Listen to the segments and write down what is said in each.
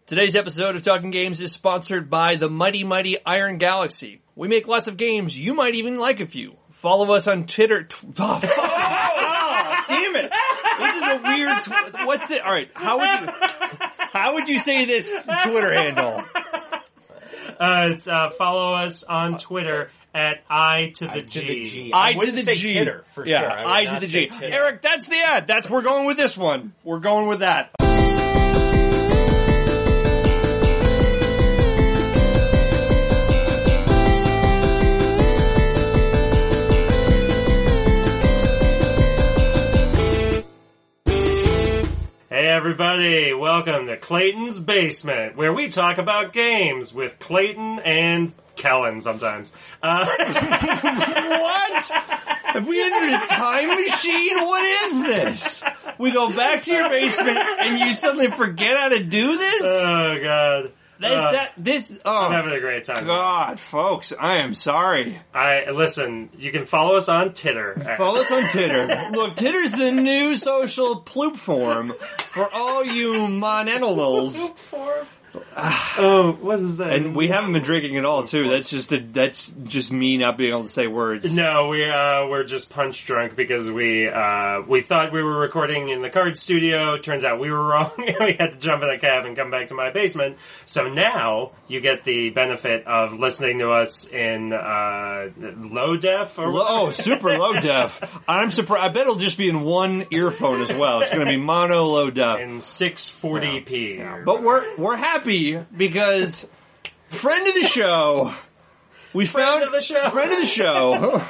Today's episode of Talking Games is sponsored by the Mighty Mighty Iron Galaxy. We make lots of games. You might even like a few. Follow us on Twitter. Damn it! This is a weird. What's it? All right. How would you say this Twitter handle? It's follow us on Twitter at I to the G. I to the G. Titter, for sure. I to the G. Eric, that's the ad. We're going with this one. We're going with that. Hey everybody, welcome to Clayton's Basement, where we talk about games with Clayton and Kellen sometimes. What? Have we entered a time machine? What is this? We go back to your basement and you suddenly forget how to do this? Oh god. I'm I'm having a great time. God, folks, I am sorry. Listen, you can follow us on Titter. Follow us on Titter. Look, Titter's the new social platform for all you monanimals. Oh, what is that? And we haven't been drinking at all, too. That's just me not being able to say words. No, we're just punch drunk because we thought we were recording in the card studio. Turns out we were wrong, and we had to jump in a cab and come back to my basement. So now you get the benefit of listening to us in low def. Super low def. I'm surprised. I bet it'll just be in one earphone as well. It's going to be mono low def in 640p. Yeah. But we're happy because friend of the show. Friend of the show.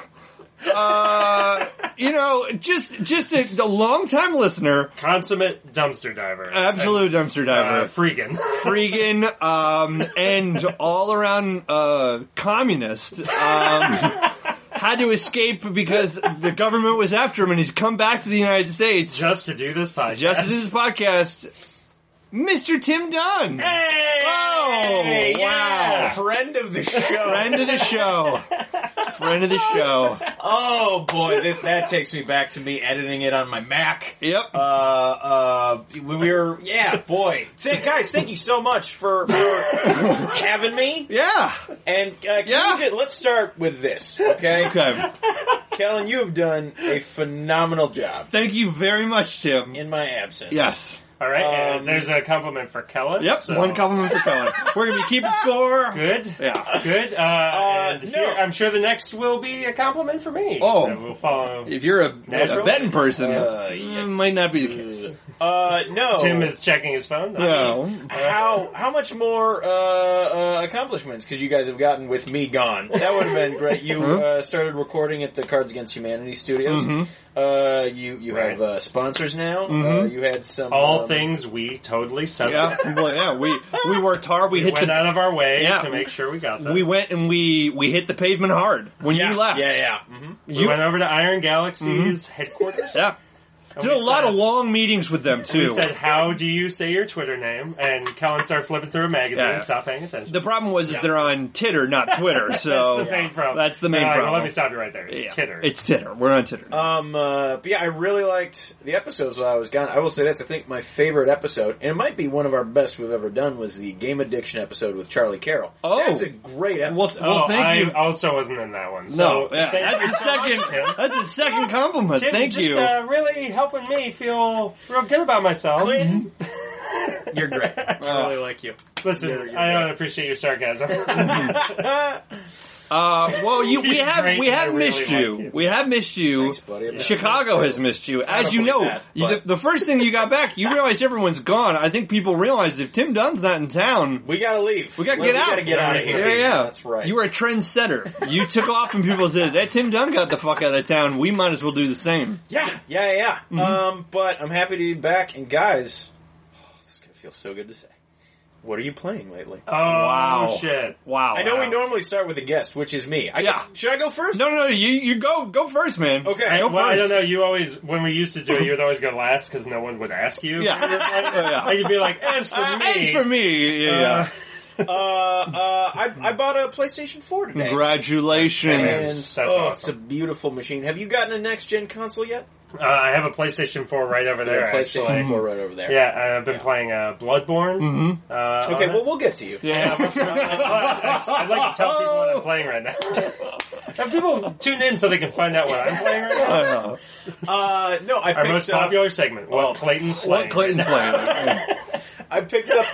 Just a long-time listener. Consummate dumpster diver. Absolute dumpster diver. Freegan, and all-around, communist. Had to escape because the government was after him and he's come back to the United States. Just to do this podcast. Mr. Tim Dunn. Hey! Oh, yeah. Wow. Friend of the show. Friend of the show. Oh boy, that takes me back to me editing it on my Mac. Yep. When we were, boy. Guys, thank you so much for having me. Yeah. And, let's start with this, okay? Okay. Kellen, you have done a phenomenal job. Thank you very much, Tim. In my absence. Yes. All right, and there's a compliment for Kellen. Yep, so. One compliment for Kellen. We're going to be keeping score. Good. Yeah. Good. I'm sure the next will be a compliment for me. Oh. So we'll follow. If you're a betting person, it might not be the case. No. Tim is checking his phone. No. How much more accomplishments could you guys have gotten with me gone? That would have been great. You started recording at the Cards Against Humanity studios. Mm-hmm. You have sponsors now. Mm-hmm. You had some things we totally set up. Yeah, we worked hard. We went out of our way to make sure we got them. We went and we hit the pavement hard when you left. Yeah. Mm-hmm. We went over to Iron Galaxy's headquarters. Yeah. Did a lot of long meetings with them, too. We said, how do you say your Twitter name? And Kellen started flipping through a magazine and stopped paying attention. The problem was they're on Titter, not Twitter, so... That's the main problem. That's the main problem. Well, let me stop you right there. It's Titter. It's Titter. We're on Titter. But I really liked the episodes while I was gone. I will say that's, I think, my favorite episode, and it might be one of our best we've ever done, was the Game Addiction episode with Charlie Carroll. Oh. That's a great episode. Well, thank you. I also wasn't in that one. So that's the second compliment. Tim, thank you. Really helping me feel real good about myself. Clinton, you're great. I really like you. Listen, I don't appreciate your sarcasm. We have missed you. We have missed you. Thanks, buddy. Chicago has missed you. As you know, the first thing you got back, you realize everyone's gone. I think people realize if Tim Dunn's not in town, we gotta leave. We gotta get out. We gotta get out of here. Yeah. That's right. You were a trendsetter. You took off and people said, that Tim Dunn got the fuck out of town. We might as well do the same. Yeah. Mm-hmm. But I'm happy to be back. And guys, this is gonna feel so good to say. What are you playing lately? Oh, wow. Shit. Wow. I know we normally start with a guest, which is me. Should I go first? No, you go first, man. Okay. I don't know, you always, when we used to do it, you would always go last because no one would ask you. Yeah. You'd be like, as for me. Yeah. I bought a PlayStation 4 today. Congratulations. And That's awesome. It's a beautiful machine. Have you gotten a next-gen console yet? I have a PlayStation 4 right over there, PlayStation actually. 4 right over there. Yeah, I've been playing Bloodborne. Okay, well, we'll get to you. Yeah. I'd like to tell people what I'm playing right now. Have people tune in so they can find out what I'm playing right now? No, I Our picked most up... popular segment, what Clayton's playing. What Clayton's playing. I picked up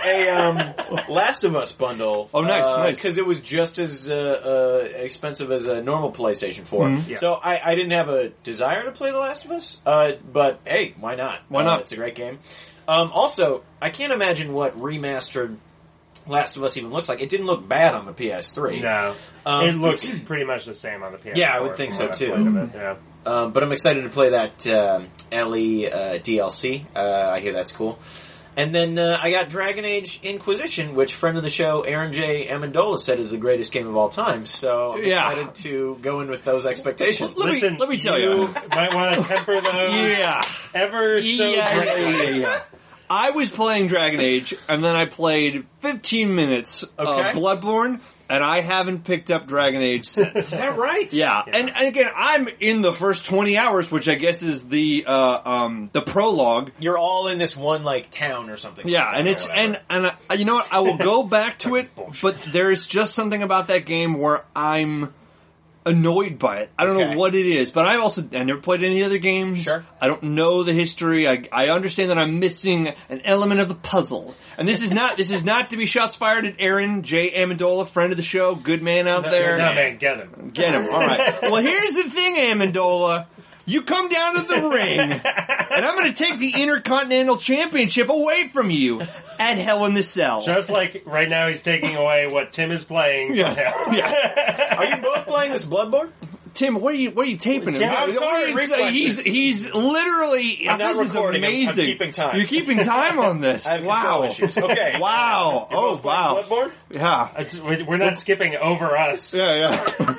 a Last of Us bundle. Oh, nice. Because it was just as expensive as a normal PlayStation 4. Yeah. So I didn't have a desire to play The Last of Us, but hey, why not? Why not? It's a great game. Also, I can't imagine what remastered Last of Us even looks like. It didn't look bad on the PS3. No. It looks pretty much the same on the PS4. Yeah, I would think so, too. Yeah. But I'm excited to play that Ellie DLC. I hear that's cool. And then I got Dragon Age Inquisition, which friend of the show, Aaron J. Amendola, said is the greatest game of all time. So I'm excited to go in with those expectations. Let me tell you. Might want to temper those ever so greatly. Yeah. I was playing Dragon Age, and then I played 15 minutes of Bloodborne, and I haven't picked up Dragon Age since. Is that right? Yeah. And again, I'm in the first 20 hours, which I guess is the prologue. You're all in this one, like, town or something. Yeah, and it's, and you know what, I will go back to it, but there's just something about that game where I'm annoyed by it. I don't know what it is, but I never played any other games. Sure. I don't know the history. I understand that I'm missing an element of the puzzle. And this is not to be shots fired at Aaron J. Amendola, friend of the show, good man out there. No, man, get him. Get him. All right. Well, here's the thing, Amendola. You come down to the ring, and I'm going to take the Intercontinental Championship away from you at Hell in the Cell. Just like right now he's taking away what Tim is playing. Yes. Yeah. Are you both playing this Bloodborne? Tim, what are you taping him? I'm sorry, he's literally. I'm not this recording. is amazing. I'm keeping time. You're keeping time on this. I have control issues. Okay. Wow. You're both playing Bloodborne? Yeah. We're not skipping over us. Yeah.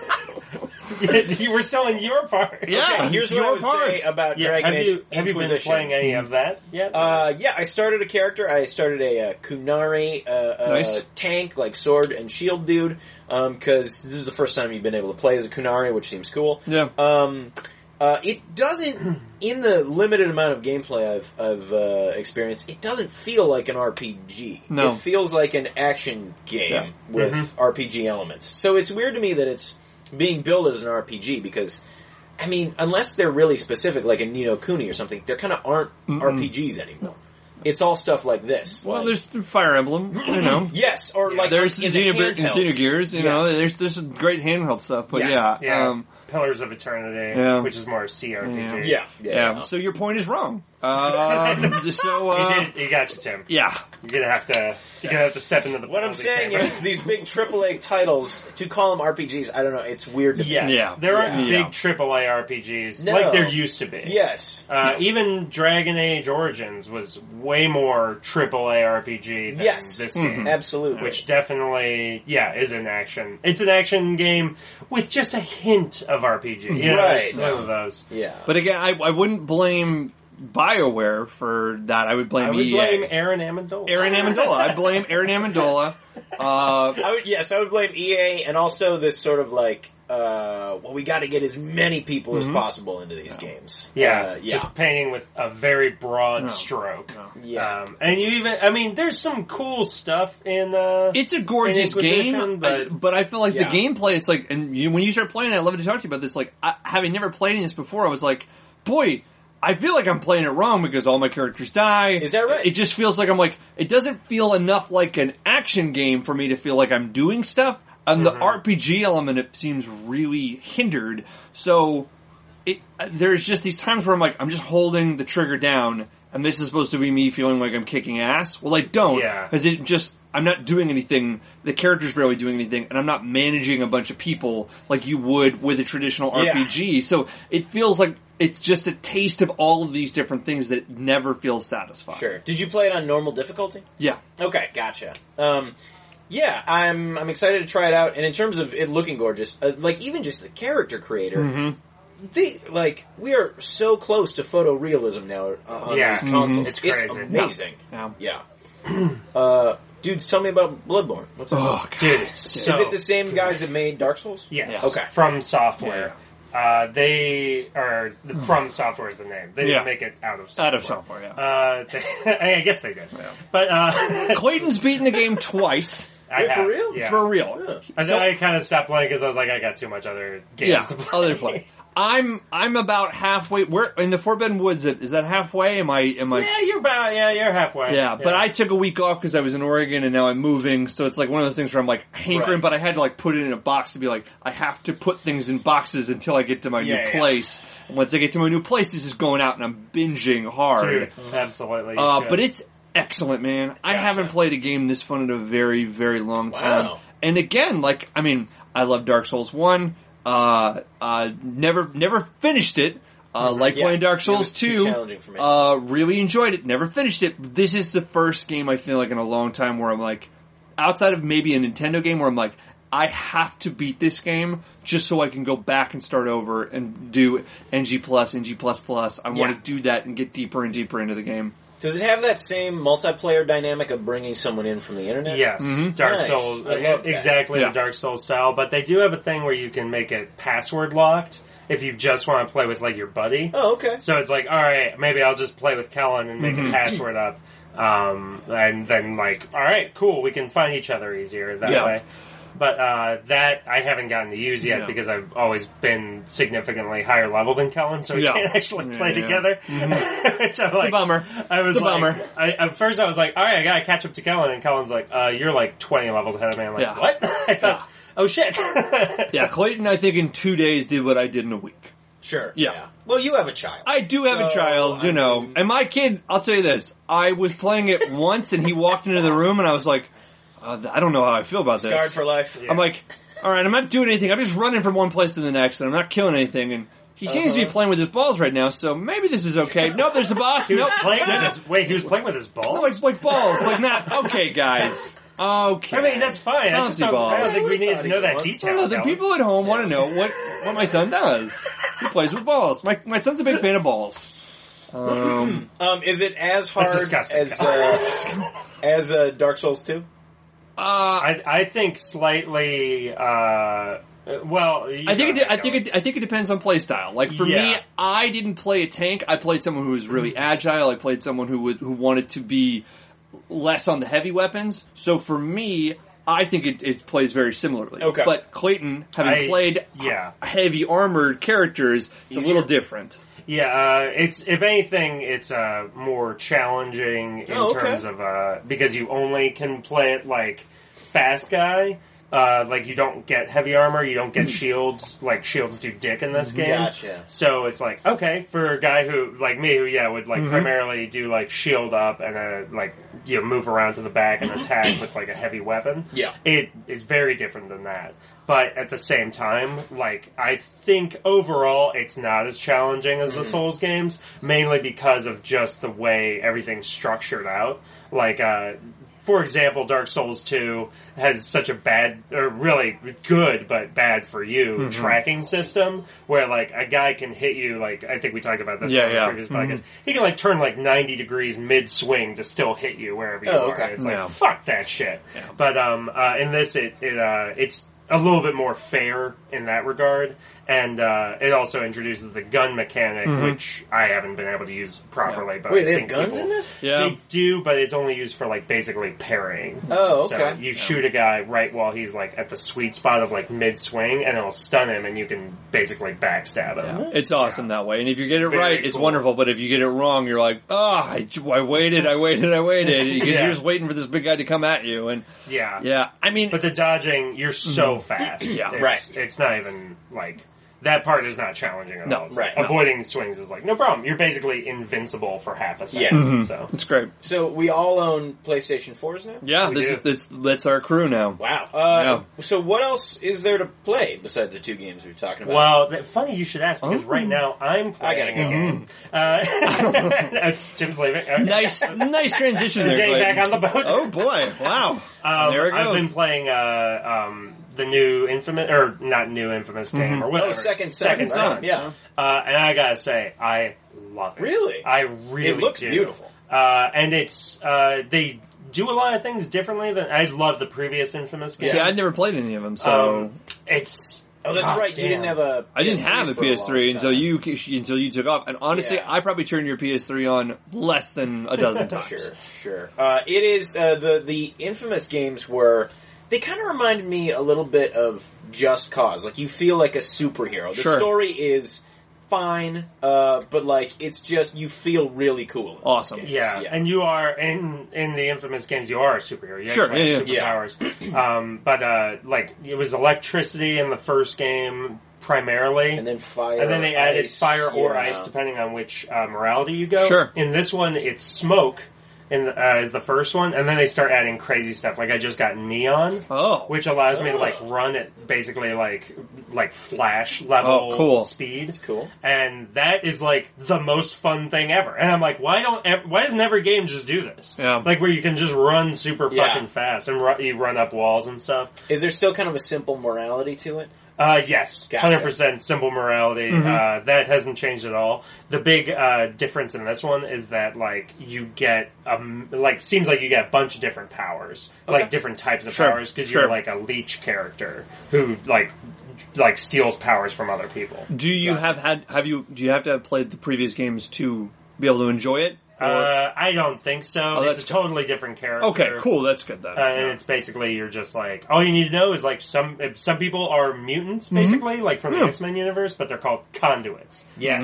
You were selling your part. Yeah. Okay, here's what I would say about Dragon Age Inquisition. Have you been playing any of that yet? Yeah, I started a character. I started a Kunari Nice. tank, like sword and shield dude, because this is the first time you've been able to play as a Kunari, which seems cool. Yeah. It doesn't, in the limited amount of gameplay I've experienced, it doesn't feel like an RPG. No. It feels like an action game with RPG elements. So it's weird to me that it's being billed as an RPG because, I mean, unless they're really specific, like a Ni no Kuni or something, there kind of aren't RPGs anymore. It's all stuff like this. Well, like, there's Fire Emblem, you know. Yes, or like There's in the Xenogears, you know. There's some great handheld stuff, but Yeah. Pillars of Eternity, which is more CRPG. Yeah. So your point is wrong. He got you, Tim. Yeah. You're gonna have to step into the. What I'm saying is, these big AAA titles, to call them RPGs, I don't know, it's weird to me. Yes. Yeah. There aren't Yeah. big AAA RPGs No. like there used to be. Yes. Even Dragon Age Origins was way more AAA RPG than this game. Absolutely. Which definitely, is an action. It's an action game with just a hint of RPG. You know, Right. It's one of those. Yeah. But again, I wouldn't blame BioWare for that. I would blame I would EA. blame Aaron Amendola. I blame Aaron Amendola. I would blame EA and also this sort of like, we got to get as many people as possible into these games. Just painting with a very broad stroke. Yeah. And you even, there's some cool stuff in, it's a gorgeous game, but I feel like the gameplay, it's like, and when you start playing it, I'd love to talk to you about this, like, having never played any of this before, I was like, boy, I feel like I'm playing it wrong because all my characters die. Is that right? It just feels like it doesn't feel enough like an action game for me to feel like I'm doing stuff. And the RPG element, it seems really hindered. So, there's just these times where I'm like, I'm just holding the trigger down, and this is supposed to be me feeling like I'm kicking ass. Well, I don't. Because I'm not doing anything, the character's barely doing anything, and I'm not managing a bunch of people like you would with a traditional RPG. So, it feels like it's just a taste of all of these different things that never feels satisfying. Sure. Did you play it on normal difficulty? Yeah. Okay, gotcha. Yeah, I'm excited to try it out. And in terms of it looking gorgeous, like even just the character creator, we are so close to photorealism now on these consoles. It's crazy. It's amazing. Yeah. Yeah. Dudes, tell me about Bloodborne. What's up? Oh, God. Dude, it's so Is it the same good. guys that made Dark Souls? Yes. Okay. From Software. They are From Software is the name. They didn't make it out of software. Out of software, yeah. I guess they did. Yeah. But Clayton's beaten the game twice. I have, for real? Yeah. For real. And then I kind of stopped playing because I was like, I got too much other games Yeah, to play. other play. I'm about halfway. We're in the Forbidden Woods. Is that halfway? Am I? Yeah, you're halfway. Yeah, but I took a week off because I was in Oregon and now I'm moving. So it's like one of those things where I'm like hankering, Right. but I had to like put it in a box to be like, I have to put things in boxes until I get to my new place. And once I get to my new place, this is going out and I'm binging hard. Dude, absolutely. But it's excellent, man. I haven't played a game this fun in a very, very long time. Wow. And again, like, I mean, I love Dark Souls 1. Never finished it. Like playing Dark Souls it was too 2. challenging for me. Really enjoyed it. Never finished it. This is the first game I feel like in a long time where I'm like, outside of maybe a Nintendo game where I'm like, I have to beat this game just so I can go back and start over and do NG+, NG++. I want to do that and get deeper and deeper into the game. Does it have that same multiplayer dynamic of bringing someone in from the internet? Yes, Dark Nice. Souls, I love that. exactly Yeah. the Dark Souls style. But they do have a thing where you can make it password locked if you just want to play with like your buddy. Oh, okay. So it's like, all right, maybe I'll just play with Kellen and make a password up, and then like, all right, cool, we can find each other easier that way. But that I haven't gotten to use yet because I've always been significantly higher level than Kellen, so we can't actually play together. So It's a bummer. I was It's a like, bummer. at first I was like, all right, I gotta catch up to Kellen, and Kellen's like, you're like 20 levels ahead of me. I'm like, what? I thought, oh shit. Yeah, Clayton, I think in 2 days did what I did in a week. Sure. Yeah. Well, you have a child. I do have a child, you know. And my kid, I'll tell you this, I was playing it once and he walked into the room and I was like, I don't know how I feel about this. Scarred for life. I'm like, alright, I'm not doing anything. I'm just running from one place to the next and I'm not killing anything. And he seems to be playing with his balls right now, so maybe this is okay. Nope, there's a boss. He was Nope. playing with his, he was playing with his balls? No, like balls. Like, not, okay, guys. Okay. I mean, that's fine. I Bouncy don't balls. think we need to know that I detail. don't know, the Kellen. people at home want to know what my son does. He plays with balls. My son's a big fan of balls. Is it as hard disgusting. as Dark Souls 2? I think slightly. Well, I think it depends on play style. Like for me, I didn't play a tank. I played someone who was really agile. I played someone who wanted to be less on the heavy weapons. So for me, I think it plays very similarly. Okay. But Clayton, having played heavy armored characters, it's a little different. Yeah, it's if anything, it's more challenging in terms of because you only can play it like fast guy. Like you don't get heavy armor, you don't get shields. Like shields do dick in this game. Gotcha. So it's like okay for a guy who like me who would like primarily do like shield up and like move around to the back and attack with like a heavy weapon. Yeah, it is very different than that. But at the same time, like, I think overall it's not as challenging as the Souls games, mainly because of just the way everything's structured out. Like, for example, Dark Souls 2 has such a bad, or really good, but bad for you, tracking system, where, like, a guy can hit you, like, I think we talked about this on the previous podcast. He can, like, turn, like, 90 degrees mid-swing to still hit you wherever you are. Okay. It's like, fuck that shit. Yeah. But, in this, it's a little bit more fair in that regard, and it also introduces the gun mechanic, which I haven't been able to use properly. But wait, I they think have guns in this? Yeah, they do, but it's only used for like basically parrying. Oh, okay. So you shoot a guy right while he's like at the sweet spot of like mid swing, and it'll stun him, and you can basically backstab him. It's awesome that way. And if you get it Very right, it's cool. wonderful. But if you get it wrong, you're like, I waited. Because you're just waiting for this big guy to come at you. And Yeah. I mean, But the dodging, you're so fast. It's not even like that part is not challenging at all. It's like, avoiding swings is like no problem. You're basically invincible for half a second. So it's great. So we all own PlayStation 4s now? Yeah, that's our crew now. Wow. So what else is there to play besides the two games we were talking about? Well, funny you should ask because right now I'm playing I a game. Tim's leaving. Okay. Nice transition He's there, getting Clayton. back on the boat. Oh boy! Wow. There it goes. I've been playing the new Infamous, or not new Infamous game, or whatever. Second Son. Yeah. And I gotta say, I love it. Really? I really It looks do. beautiful. And it's, they do a lot of things differently than I love the previous Infamous games. See, I'd never played any of them, so It's Oh, that's God right. damn. You didn't have a. I didn't have a for long PS3 until time. you took off. And honestly, Yeah. I probably turned your PS3 on less than a dozen times. Sure. It is the Infamous games were. They kind of reminded me a little bit of Just Cause. Like you feel like a superhero. The Sure. story is fine, but like it's just you feel really cool. in these Awesome. games. Yeah, and you are in the Infamous games. You are a superhero. You Sure, actually have yeah. superpowers. But like it was electricity in the first game primarily, and then fire, and then they added ice, fire or yeah. ice depending on which morality you go. Sure. In this one, it's smoke. Is the first one, and then they start adding crazy stuff. Like I just got neon, Oh. which allows me to like run at basically like flash level Oh, cool. speed. That's cool. And that is like the most fun thing ever. And I'm like, why doesn't every game just do this? Yeah. Like where you can just run super Yeah. fucking fast and you run up walls and stuff. Is there still kind of a simple morality to it? Yes, Gotcha. 100% simple morality. That hasn't changed at all. The big difference in this one is that like you get seems like you get a bunch of different powers, like different types of Sure, powers because sure. you're like a leech character who like steals powers from other people. Do you do you have to have played the previous games to be able to enjoy it? I don't think so. that's It's a totally different character. Okay, cool. That's good then. And it's basically you're just like all you need to know is like some people are mutants basically like from the X-Men universe, but they're called conduits. Yes.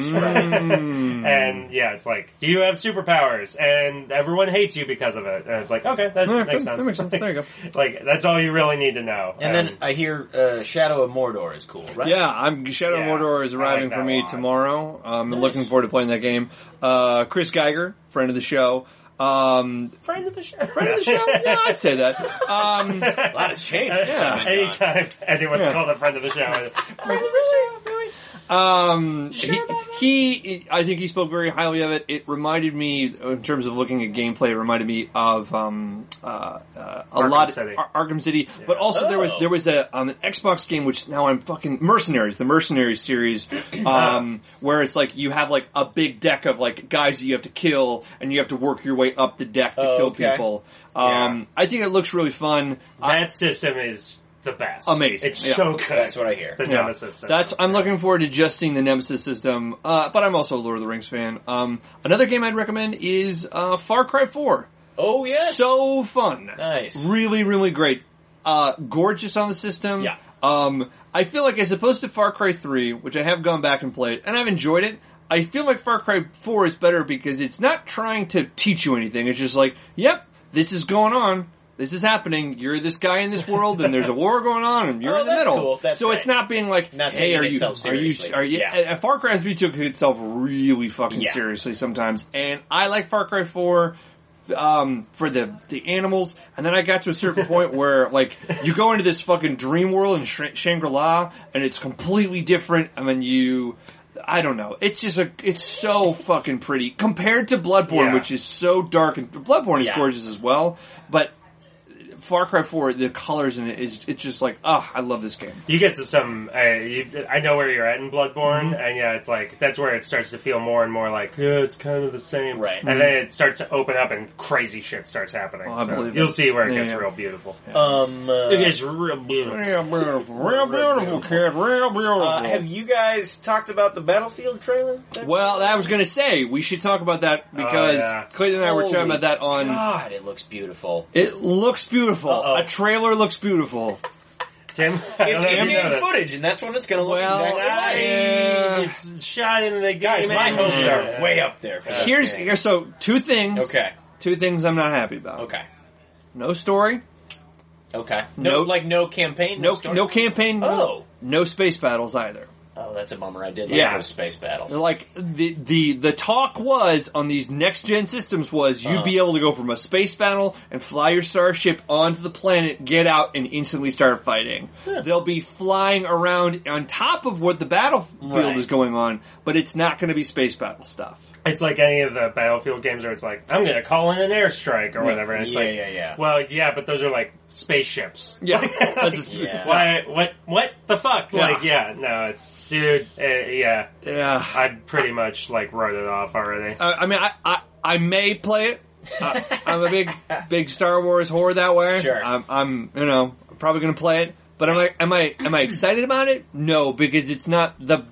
And yeah, it's like do you have superpowers? And everyone hates you because of it. And it's like okay, that Yeah, makes that sense. makes sense. There you go. Like that's all you really need to know. And then I hear Shadow of Mordor is cool, right? Yeah, Shadow of Yeah, Mordor is I arriving like for that me a lot. tomorrow. I'm looking forward to playing that game. Chris Geiger, friend of the show. friend of the show. Friend of the show? Yeah, I'd say that. A lot has changed. Yeah. Anytime anyone's Yeah. called a friend of the show. He, I think he spoke very highly of it. It reminded me, in terms of looking at gameplay, it reminded me of a lot of City. Arkham City. But also there was an Xbox game which now I'm fucking Mercenaries, the Mercenaries series, where it's like you have like a big deck of like guys that you have to kill, and you have to work your way up the deck to kill okay. people. Yeah. I think it looks really fun. That system is the best. Amazing. It's Yeah. so good. That's what I hear. The Yeah. Nemesis system. I'm looking forward to just seeing the Nemesis system, but I'm also a Lord of the Rings fan. Another game I'd recommend is Far Cry 4. Oh yes. So fun. Nice. Really, really great. Gorgeous on the system. Yeah. I feel like as opposed to Far Cry 3, which I have gone back and played, and I've enjoyed it, I feel like Far Cry 4 is better because it's not trying to teach you anything. It's just like, yep, this is going on. This is happening. You're this guy in this world, and there's a war going on, and you're in the that's middle. cool. That's so great. it's not being like, Not hey, taking are you, itself seriously. Yeah. Far Cry 3 took itself really fucking Yeah. seriously sometimes, and I like Far Cry 4 for the animals, and then I got to a certain point where like you go into this fucking dream world in Shangri-La, and it's completely different, and then I don't know. It's just it's so fucking pretty compared to Bloodborne, Yeah. which is so dark, and Bloodborne is Yeah. gorgeous as well, but Far Cry 4, the colors in it it's just like, I love this game. You get to some, I know where you're at in Bloodborne, Mm-hmm. and yeah, it's like, that's where it starts to feel more and more like, yeah, it's kind of the same. Right. And then it starts to open up and crazy shit starts happening. Oh, I so believe it. you'll see where it Yeah, gets yeah. real beautiful. It It gets real beautiful. Real beautiful, kid, real beautiful. have you guys talked about the Battlefield trailer? Well, I was going to say, we should talk about that because yeah. Clayton and I were talking Holy about that on... God, it looks beautiful. It looks beautiful. Uh-oh. A trailer looks beautiful. Tim, I don't It's know if you know in-game that. footage, and that's when it's going to look Well, exactly like. It's shot in the Guys, game my engine. hopes are way up there. For this game. Here's so two things. Okay. Two things I'm not happy about. Okay. No story. Okay. No- No campaign. No story? no campaign. Oh. No space battles either. Oh, that's a bummer. I did Yeah. like those space battles. Like the talk was on these next gen systems was you'd be able to go from a space battle and fly your starship onto the planet, get out, and instantly start fighting. They'll be flying around on top of what the battlefield Right. is going on, but it's not going to be space battle stuff. It's like any of the Battlefield games where it's like, I'm going to call in an airstrike or whatever. And it's like, yeah. well, yeah, but those are like spaceships. Yeah, that's just, Yeah. What the fuck? Yeah. Like, yeah, no, it's, dude, yeah. I pretty much like wrote it off already. I mean, I may play it I'm a big Star Wars whore that way. Sure. I'm probably going to play it. But am I excited about it? No, because it's not the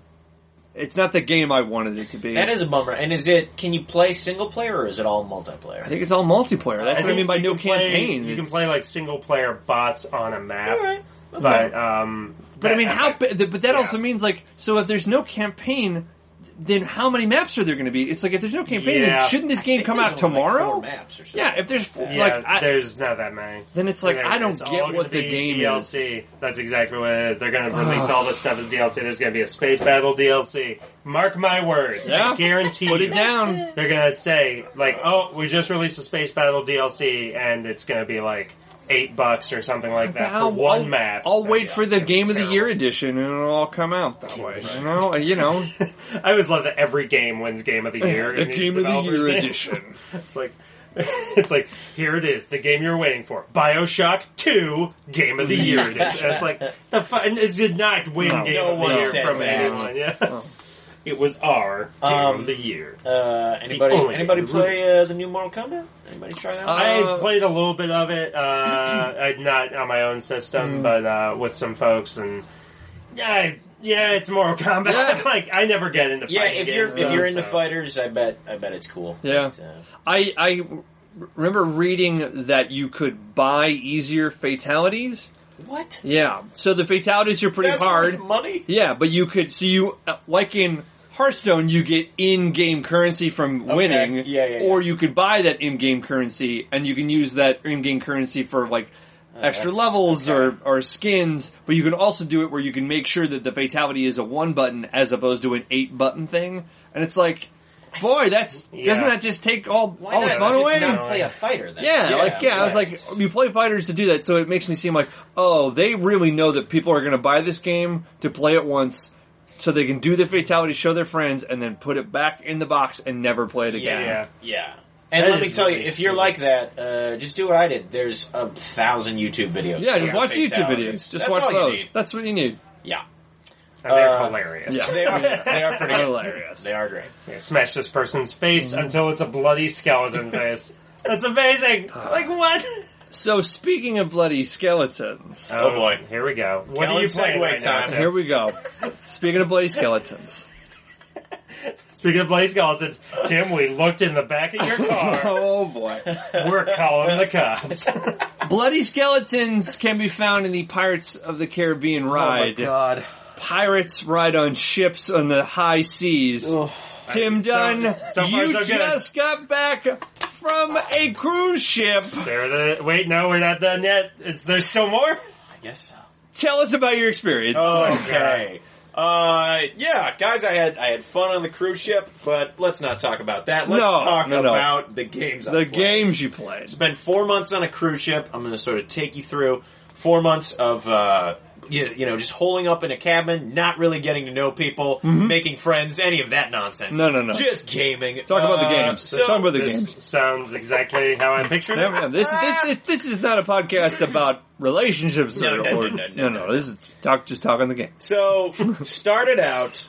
game I wanted it to be. That is a bummer. And can you play single player or is it all multiplayer? I think it's all multiplayer. That's what I mean by no campaign. You can play like single player bots on a map. All right. Okay. But I mean, but that also means like, so if there's no campaign, then how many maps are there going to be? It's like if there's no campaign, then shouldn't this game come out tomorrow? Like 4 maps or something. Yeah, if there's there's not that many. Then it's like I don't get what the game DLC. Is. That's exactly what it is. They're going to release all this stuff as DLC. There's going to be a space battle DLC. Mark my words. Yeah. I guarantee. Put it down. They're going to say like, "Oh, we just released a space battle DLC," and it's going to be like $8 or something like that for one map. I'll wait for the Game of the Year edition, and it'll all come out that way. You know. I always love that every game wins Game of the Year. The Game of the Year edition. It's like, here it is, the game you're waiting for. BioShock 2 Game of the Year edition. It's like, it did not win Game of the Year from anyone. Yeah. Oh. It was our Game of the Year. Anybody play the new Mortal Kombat? Anybody try that? I played a little bit of it, not on my own system, but with some folks, and yeah, it's Mortal Kombat. Yeah. Like, I never get into fighting games. If you're into fighters, I bet it's cool. Yeah. But, I remember reading that you could buy easier fatalities. What? Yeah. So the fatalities are pretty hard. Worth money? Yeah, but you could, like in Hearthstone, you get in-game currency from winning. Yeah. Or you could buy that in-game currency, and you can use that in-game currency for, like, extra levels or skins, but you can also do it where you can make sure that the fatality is a 1-button as opposed to an 8-button thing. And it's like, boy, doesn't that just take all the fun away? Why not play a fighter then? I was like, you play fighters to do that, so it makes me seem like, oh, they really know that people are going to buy this game to play it once, so they can do the fatality, show their friends, and then put it back in the box and never play it again. Yeah. And let me tell you, if you're like that, just do what I did. There's 1,000 YouTube videos. Yeah, just watch YouTube videos. Just watch those. That's what you need. Yeah. And they're hilarious. Yeah. They are pretty hilarious. They are great. Yeah, smash this person's face until it's a bloody skeleton face. That's amazing! Like, what? So, speaking of bloody skeletons... Oh boy. Here we go. What are you playing right now, Tim? Here we go. Speaking of bloody skeletons... Speaking of bloody skeletons, Tim, we looked in the back of your car. Oh boy. We're calling the cops. Bloody skeletons can be found in the Pirates of the Caribbean ride. Oh my god. Pirates ride on ships on the high seas. Oh, Tim Dunn, you just got back from a cruise ship. Wait, no, we're not done yet. There's still more? I guess so. Tell us about your experience. Okay. Yeah, guys, I had fun on the cruise ship, but let's not talk about that. Let's talk about the games I played. Games you played. Spent 4 months on a cruise ship. I'm going to sort of take you through 4 months of, just holing up in a cabin, not really getting to know people, making friends, any of that nonsense. No. Just gaming. Talk about the games. Talk about the games. Sounds exactly how I pictured it. This is not a podcast about relationships. No. This is just talk on the game. So, started out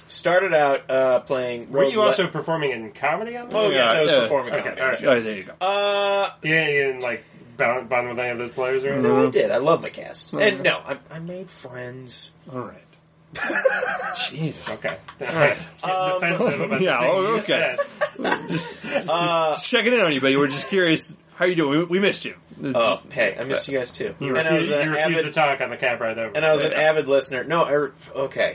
playing. Were you also performing in comedy on that? Oh yes, I was performing comedy. All right. Oh, there you go. You didn't like bond with any of those players or anything? No, I did. I love my cast. And no, I made friends. All right. Jeez. Okay. Defensive about okay. Just checking in on you, buddy. We're just curious. How you doing? We missed you. Hey, I missed you guys too. You refused to talk on the cab ride over. And I was an avid listener. No, okay.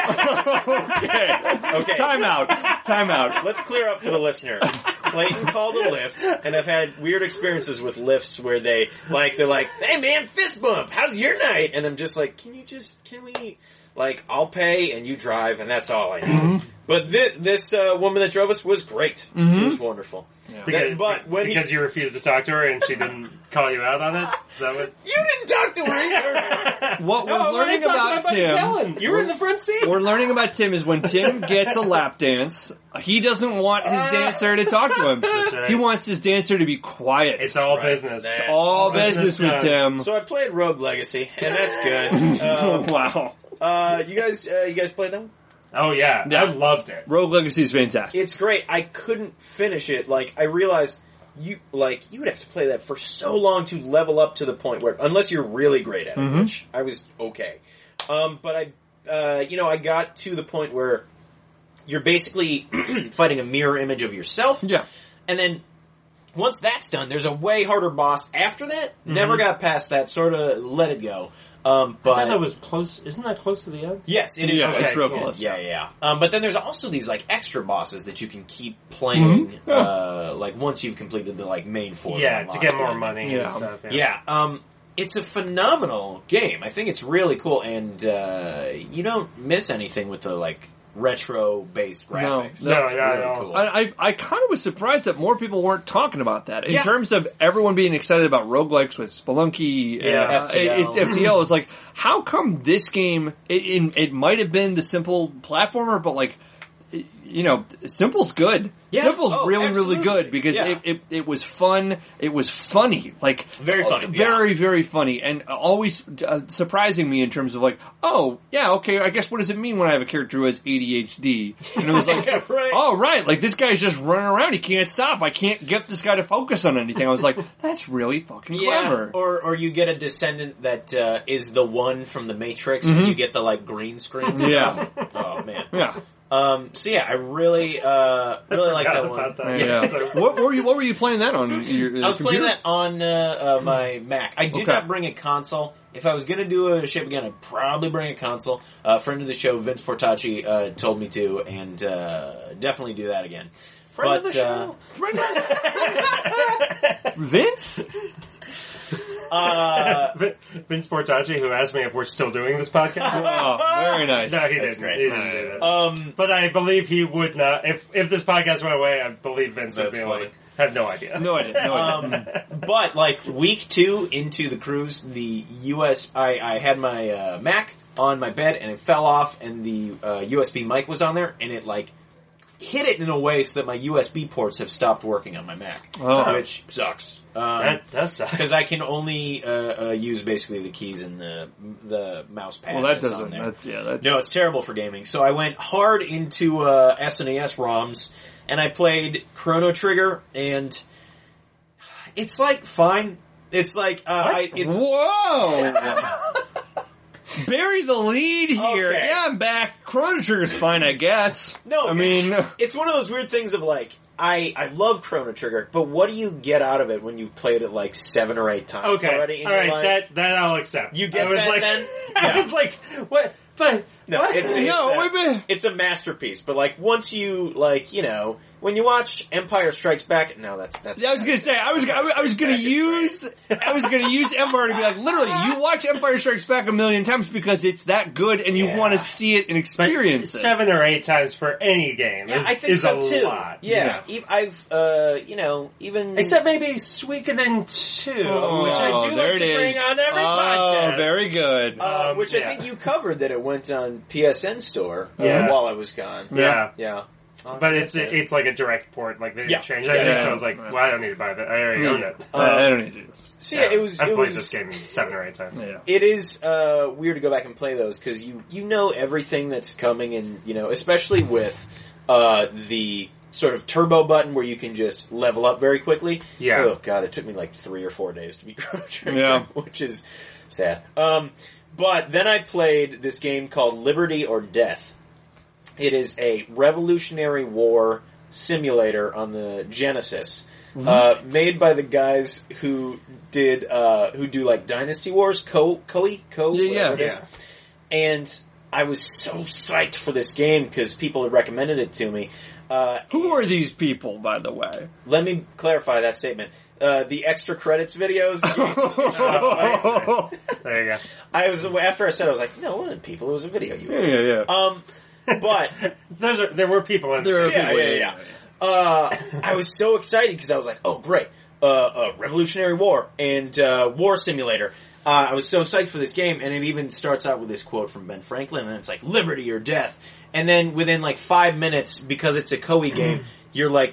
Okay. Time out. Let's clear up for the listener. Clayton called a lift, and I've had weird experiences with lifts where they're like, hey man, fist bump, how's your night? And I'm just like, can we, I'll pay and you drive, and that's all I need. But this woman that drove us was great. She was wonderful. Yeah. Because you refused to talk to her and she didn't call you out on it? Is that what? You didn't talk to her either! What we're learning about Tim... You were in the front seat! We're learning about Tim is when Tim gets a lap dance, he doesn't want his dancer to talk to him. Right. He wants his dancer to be quiet. It's all business. It's all business with Tim. So I played Rogue Legacy, and that's good. Wow. You guys play them? Oh yeah, I loved it. Rogue Legacy is fantastic. It's great. I couldn't finish it. I realized you would have to play that for so long to level up to the point where, unless you're really great at it, which I was okay. But I got to the point where you're basically fighting a mirror image of yourself. Yeah. And then once that's done, there's a way harder boss after that. Never got past that, sort of let it go. I thought that was close. Isn't that close to the end? Yes, it is. Yeah, okay. it's real close. Yeah. But then there's also these like extra bosses that you can keep playing, like once you've completed the like main four. Yeah, to get more money and stuff. Yeah. It's a phenomenal game. I think it's really cool, and you don't miss anything with the like retro-based graphics. No, really cool. I kind of was surprised that more people weren't talking about that. In terms of everyone being excited about roguelikes with Spelunky, FTL is like, how come this game, it might have been the simple platformer, but like, Simple's good. Yeah. Simple's really, absolutely. really good because it was fun. It was funny. Like, very funny. Very, very funny. And always surprising me in terms of like, oh, yeah, okay, I guess what does it mean when I have a character who has ADHD? And it was like, right. oh, right, like this guy's just running around. He can't stop. I can't get this guy to focus on anything. I was like, that's really fucking clever. Or you get a descendant that is the one from the Matrix and you get the like green screen. Yeah. Oh, man. Yeah. I really like that one. Yeah. What were you playing that on? I was playing that on my Mac. I did not bring a console. If I was going to do a ship again, I'd probably bring a console. Friend of the show, Vince Portacci, told me to, and definitely do that again. Friend of the show? Vince? Vince Portacci, who asked me if we're still doing this podcast. Oh, very nice. No, he That's didn't. great. He didn't do that. But I believe he would not. If this podcast went away, I believe Vince would be able to. Have no idea. No idea. But like week 2 into the cruise, the I had my Mac on my bed and it fell off, and the USB mic was on there, and it like hit it in a way so that my USB ports have stopped working on my Mac, which sucks. That does suck. Because I can only use basically the keys and the mouse pad. Well, that that's doesn't. on there. No, it's terrible for gaming. So I went hard into SNES ROMs, and I played Chrono Trigger, and it's like fine. It's like whoa. Bury the lead here. Okay. Yeah, I'm back. Chrono Trigger's fine, I guess. No, I mean, it's one of those weird things of like, I love Chrono Trigger, but what do you get out of it when you've played it like 7 or 8 times already in your life? That I'll accept. You get I was that like, then? I was like, what? But no, what? it's a masterpiece. But like once you when you watch Empire Strikes Back, no, that's. Yeah, I was gonna say I was gonna use Empire to be like, literally, you watch Empire Strikes Back a million times because it's that good and you want to see it and experience it. 7 or 8 times for any game I think is so a too. lot. Yeah. I've even except maybe Suikoden 2, which I do there like it to bring is. on every podcast. Oh, very good. Which I think you covered that it went on PSN Store while I was gone. Yeah. But it's like a direct port, like they didn't change anything, so I was like, well, I don't need to buy that. I already own it. I don't need to do this. So it was. I've played this game 7 or 8 times. Yeah. It is weird to go back and play those because you know everything that's coming, and especially with the sort of turbo button where you can just level up very quickly. Yeah. Oh god, it took me like 3 or 4 days to beat Chrono Trigger, which is sad. But then I played this game called Liberty or Death. It is a Revolutionary War simulator on the Genesis, made by the guys who do like Dynasty Wars, Yeah. And I was so psyched for this game because people had recommended it to me. Who are these people, by the way? Let me clarify that statement. The extra credits videos. There you go. After I said, I was like, no, it wasn't people. It was a video. Yeah. But there were people in there. Yeah. I was so excited because I was like, oh, great. Revolutionary War and War Simulator. I was so psyched for this game, and it even starts out with this quote from Ben Franklin, and it's like, liberty or death. And then within like 5 minutes, because it's a Koei game, you're like,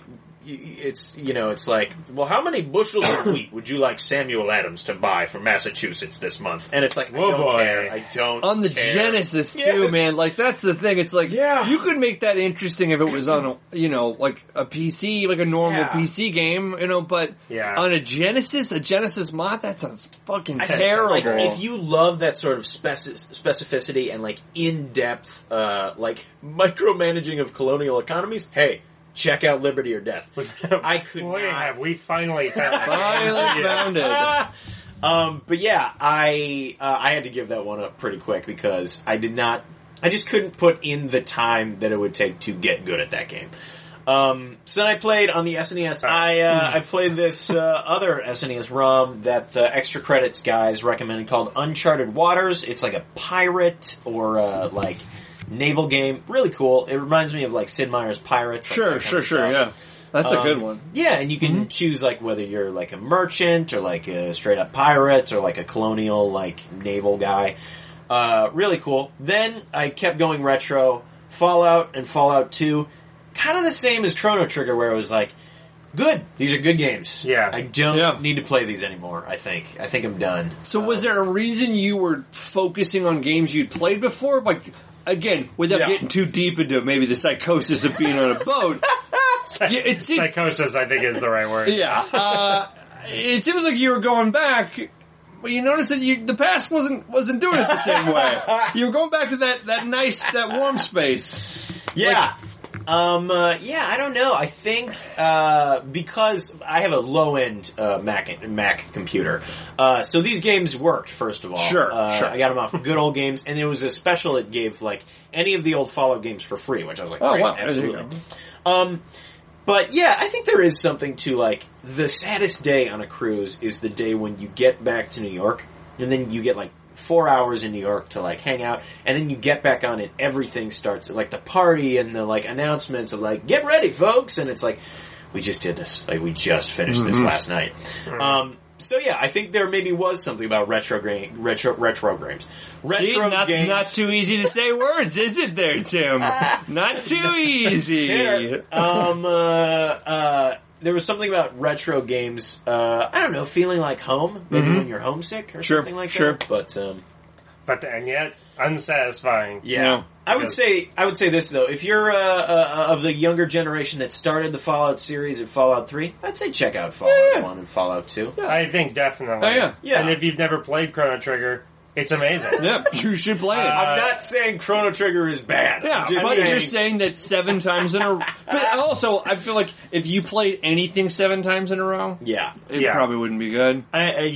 it's it's like, well, how many bushels of wheat would you like Samuel Adams to buy from Massachusetts this month? And it's like, I don't care. I don't on the care. Genesis too, man. Like that's the thing. It's like you could make that interesting if it was on like a PC, like a normal PC game, but on a Genesis mod, that sounds fucking terrible. Like, if you love that sort of specificity and like in-depth, like micromanaging of colonial economies, hey, check out Liberty or Death. I could not. Have we finally found it? Found it. But yeah, I had to give that one up pretty quick because I just couldn't put in the time that it would take to get good at that game. So then I played on the SNES. I played this other SNES ROM that the Extra Credits guys recommended called Uncharted Waters. It's like a pirate or like naval game. Really cool. It reminds me of like Sid Meier's Pirates. Sure, yeah. That's a good one. Yeah, and you can choose like whether you're like a merchant or like a straight up pirate or like a colonial like naval guy. Really cool. Then I kept going retro. Fallout and Fallout 2. Kind of the same as Chrono Trigger where it was like, good. These are good games. Yeah. I don't need to play these anymore, I think. I think I'm done. So was there a reason you were focusing on games you'd played before? Like, again, without getting too deep into maybe the psychosis of being on a boat. Psychosis, I think, is the right word. Yeah. It seems like you were going back, but you noticed that the past wasn't doing it the same way. You were going back to that warm space. Yeah. I don't know. I think, because I have a low-end, Mac computer, so these games worked, first of all. Sure. I got them off of Good Old Games, and there was a special that gave, like, any of the old Fallout games for free, which I was like, great, wow. absolutely. But yeah, I think there is something to, like, the saddest day on a cruise is the day when you get back to New York, and then you get, like, 4 hours in New York to like hang out, and then you get back on it, everything starts, like the party and the like announcements of like, get ready folks, and it's like, we just did this, like we just finished this last night. So yeah, I think there maybe was something about retro games. Not too easy to say words, is it there, Tim? Not too easy. There was something about retro games, I don't know, feeling like home, maybe when you're homesick or something like that. But and yet unsatisfying. Yeah. I would say this though, if you're of the younger generation that started the Fallout series at Fallout 3, I'd say check out Fallout 1 and Fallout 2. Yeah. I think definitely. Yeah. And if you've never played Chrono Trigger, it's amazing. Yeah, you should play it. I'm not saying Chrono Trigger is bad. Yeah, but you're saying that 7 times in a row. But also, I feel like if you played anything 7 times in a row, it probably wouldn't be good. I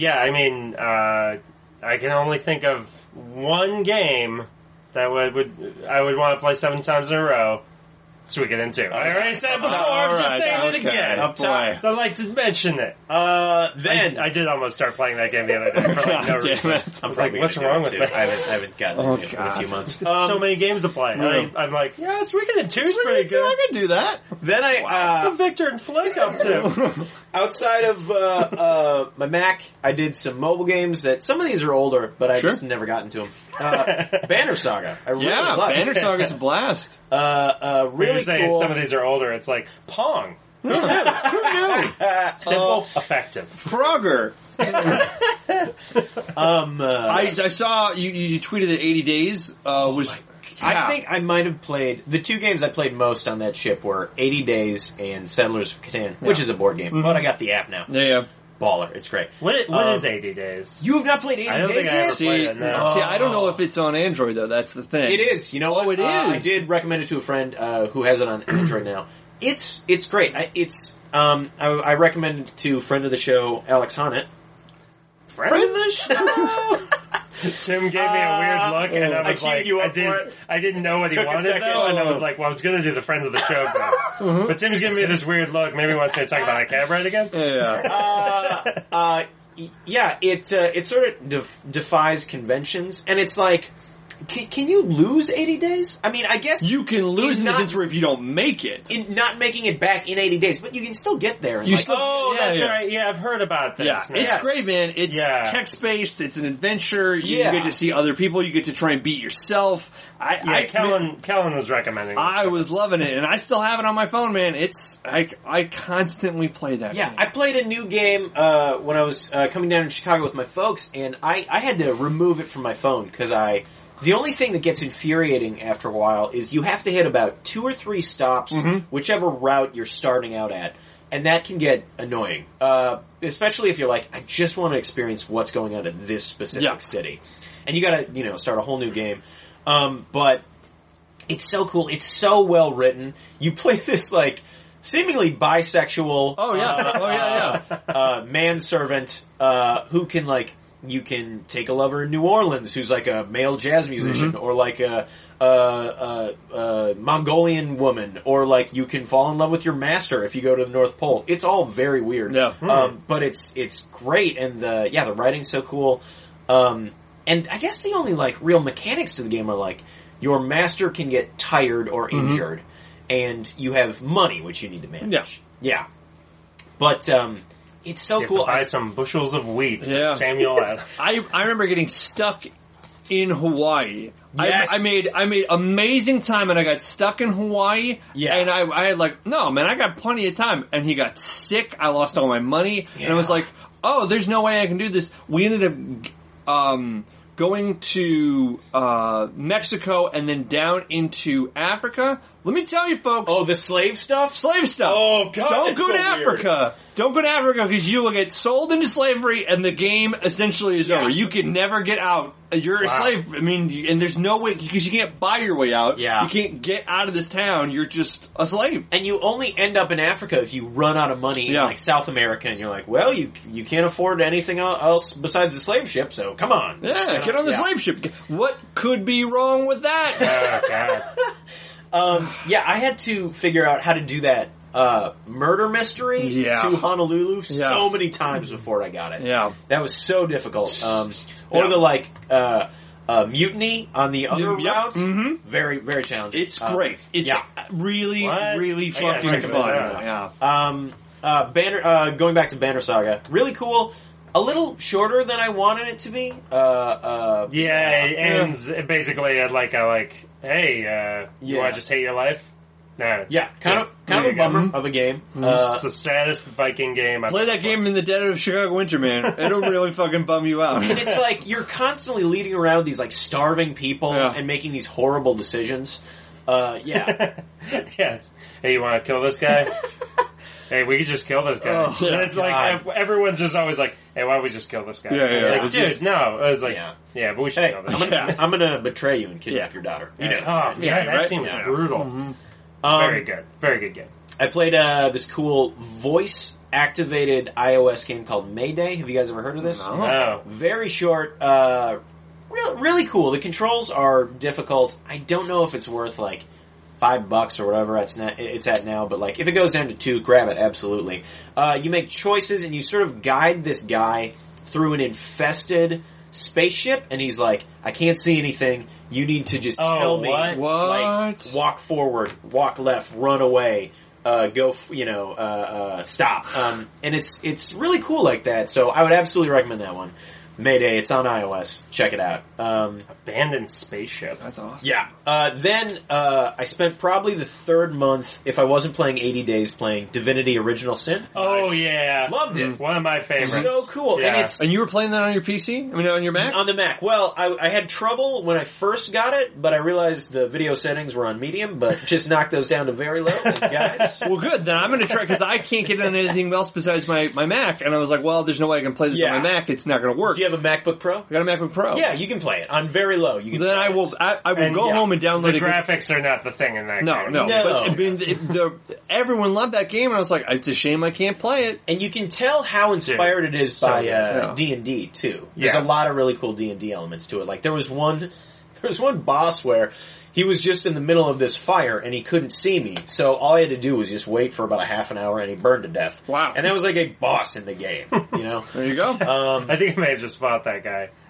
can only think of one game that I would want to play 7 times in a row. Suikoden 2. I already said before, I'm just saying it again. Up top. So I'd like to mention it. Then I did almost start playing that game the other day for like no reason. I was like, what's wrong with that? I haven't gotten it in a few months. So many games to play. I'm like, Suikoden 2 is pretty good. I can do that. Then What's Victor and Flake up to? Outside of my Mac, I did some mobile games that some of these are older, but I just never got into them. Banner Saga. I really love Banner Saga's a blast. Really You're saying cool. some of these are older. It's like Pong. Who knew? Simple, effective. Frogger. I saw you tweeted that 80 Days was. I think I might have played the 2 games I played most on that ship were 80 Days and Settlers of Catan, which is a board game, but I got the app now. Yeah. Baller, it's great. What is 80 Days? You have not played 80 I don't Days think I yet? ever played it. No. See, I don't know if it's on Android though. That's the thing. It is. You know what? It is. I did recommend it to a friend who has it on Android now. It's great. I recommended it to friend of the show Alex Honnett. Friend of the show. Tim gave me a weird look, and I was like, I didn't know what he wanted though, and I was like, well, I was going to do the friend of the show bit. But Tim's giving me this weird look. Maybe he wants me to talk about a cab ride again. Yeah. It sort of defies conventions, and it's like Can you lose 80 days? I mean, I guess You can lose in the not- sense where if you don't make it. in not making it back in 80 days, but you can still get there. And You like, still- Oh, Yeah, that's yeah. right. Yeah, I've heard about this. Yeah, now. it's Yes. great, man. It's Yeah. text-based. It's an adventure. You Yeah. get to see other people. You get to try and beat yourself. Kellen was recommending this. I was loving it, and I still have it on my phone, man. I constantly play that. Yeah, game. I played a new game when I was coming down to Chicago with my folks, and I had to remove it from my phone because the only thing that gets infuriating after a while is you have to hit about 2 or 3 stops, whichever route you're starting out at, and that can get annoying. Especially if you're like, I just want to experience what's going on in this specific city, and you got to start a whole new game. But it's so cool. It's so well written. You play this like seemingly bisexual. Manservant who can like. You can take a lover in New Orleans who's like a male jazz musician, or like a Mongolian woman, or like you can fall in love with your master if you go to the North Pole. It's all very weird. Yeah. But it's great, and the writing's so cool. And I guess the only like real mechanics to the game are like your master can get tired or injured, and you have money which you need to manage. Yeah. But it's so You have cool. to buy some bushels of wheat. Yeah. Samuel Adams. I remember getting stuck in Hawaii. Yes. I made amazing time, and I got stuck in Hawaii. Yeah. And I had like, no, man, I got plenty of time. And he got sick. I lost all my money, and I was like, oh, there's no way I can do this. We ended up going to Mexico and then down into Africa. Let me tell you, folks. Oh, the slave stuff? Slave stuff. Oh, God, Don't that's go so to weird. Africa. Don't go to Africa because you will get sold into slavery and the game essentially is over. You can never get out. You're a slave. I mean, and there's no way, because you can't buy your way out. Yeah. You can't get out of this town. You're just a slave. And you only end up in Africa if you run out of money in like South America, and you're like, well, you can't afford anything else besides the slave ship, so come on. Yeah, get on the slave ship. What could be wrong with that? Oh, God. I had to figure out how to do that murder mystery to Honolulu so many times before I got it. Yeah. That was so difficult. Or the like mutiny on the other route. Very, very challenging. It's great. It's really, really I gotta fucking check fun. this out. Yeah. Banner, going back to Banner Saga, really cool. A little shorter than I wanted it to be. It ends basically at hey, you want to just hate your life? Nah. Yeah, kind of There a you go. bummer of a game. It's the saddest Viking game I've Play that game in the dead of Chicago winter, man. It'll really fucking bum you out. And it's like you're constantly leading around these like starving people and making these horrible decisions. Yes. Hey, you want to kill this guy? Hey, we could just kill this guy. Oh, and it's like everyone's just always like, "Hey, why don't we just kill this guy?" Yeah, It's yeah. like, dude, no. It's like, Yeah. but we should Hey, kill this guy. I'm gonna betray you and kidnap your daughter. You know. Oh, yeah, that right? seems Yeah. brutal. Very good. Very good game. I played this cool voice activated iOS game called Mayday. Have you guys ever heard of this? No. Very short, really cool. The controls are difficult. I don't know if it's worth like $5 or whatever it's at now, but like if it goes down to $2, grab it, absolutely. You make choices and you sort of guide this guy through an infested spaceship, and he's like, I can't see anything. You need to just tell me. what? Like, walk forward, walk left, run away, go, stop. And it's really cool like that, so I would absolutely recommend that one. Mayday, it's on iOS. Check it out. Abandoned spaceship. That's awesome. Yeah. Then I spent probably the third month, if I wasn't playing 80 Days, playing Divinity Original Sin. Oh, yeah. Loved it. One of my favorites. So cool. Yeah. And it's And you were playing that on your PC? I mean, on your Mac? on the Mac. Well, I had trouble when I first got it, but I realized the video settings were on medium, but just knocked those down to very low, guys. Well, good. Then I'm going to try, because I can't get it on anything else besides my Mac. And I was like, well, there's no way I can play this on my Mac. It's not going to work. Do you have a MacBook Pro? I got a MacBook Pro. Yeah, you can play it on very low. You can Then play I will go home and download The it. graphics are not the thing in that game. No. No. But I mean, everyone loved that game, and I was like, it's a shame I can't play it. And you can tell how inspired it is by yeah. D&D too. There's Yeah. a lot of really cool D&D elements to it. Like there was one boss where he was just in the middle of this fire and he couldn't see me, so all I had to do was just wait for about a half an hour and he burned to death. Wow. And that was like a boss in the game, you know? There you go. I think I may have just fought that guy.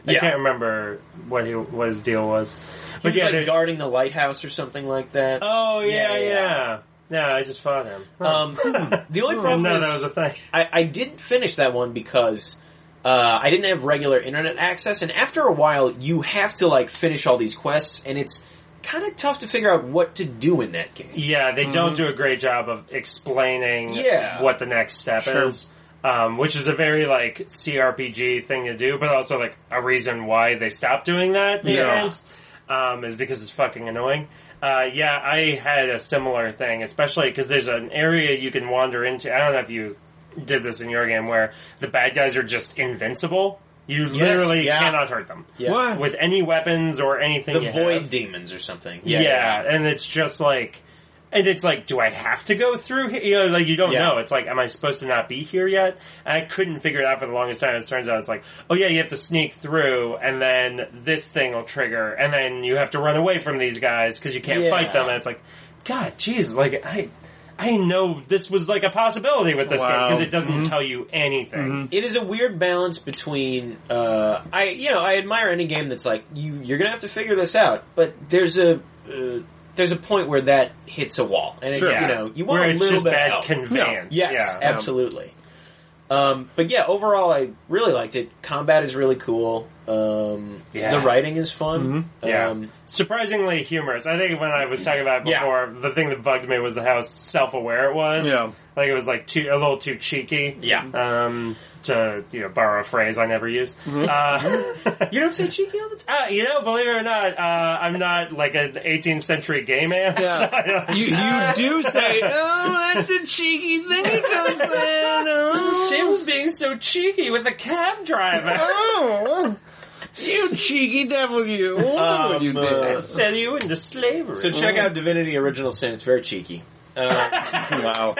I can't remember what his deal was. But like guarding the lighthouse or something like that. Oh, yeah. Yeah, I just fought him. The only problem is... that was a thing. I didn't finish that one because I didn't have regular internet access, and after a while, you have to, like, finish all these quests, and it's kind of tough to figure out what to do in that game. Yeah, they don't do a great job of explaining what the next step is. Which is a very, like, CRPG thing to do, but also, like, a reason why they stopped doing that in games, is because it's fucking annoying. I had a similar thing, especially because there's an area you can wander into. I don't know if you did this in your game, where the bad guys are just invincible. You literally cannot hurt them. Yeah. With any weapons or anything The void demons or something. And it's just like... And it's like, do I have to go through here? You know, like, you don't know. It's like, am I supposed to not be here yet? And I couldn't figure it out for the longest time. It turns out it's like, oh yeah, you have to sneak through, and then this thing will trigger, and then you have to run away from these guys because you can't fight them. And it's like, God, jeez, like, I know this was like a possibility with this game because it doesn't tell you anything. It is a weird balance between, I admire any game that's like, you're gonna have to figure this out, but there's a point where that hits a wall, and it's, you want a little bit of help. Conveyance. Yes, absolutely. But yeah, overall, I really liked it. Combat is really cool. The writing is fun. Surprisingly humorous. I think when I was talking about it before, the thing that bugged me was how self-aware it was. Yeah. Like, it was like a little too cheeky. Yeah. To, borrow a phrase I never use. You don't say cheeky all the time? Believe it or not, I'm not like an 18th century gay man. Yeah. So you do say, oh, that's a cheeky thing to say. No. Jim's being so cheeky with a cab driver. Oh. You cheeky devil, you. What you did. Sell you into slavery. So check out Divinity Original Sin. It's very cheeky. Wow.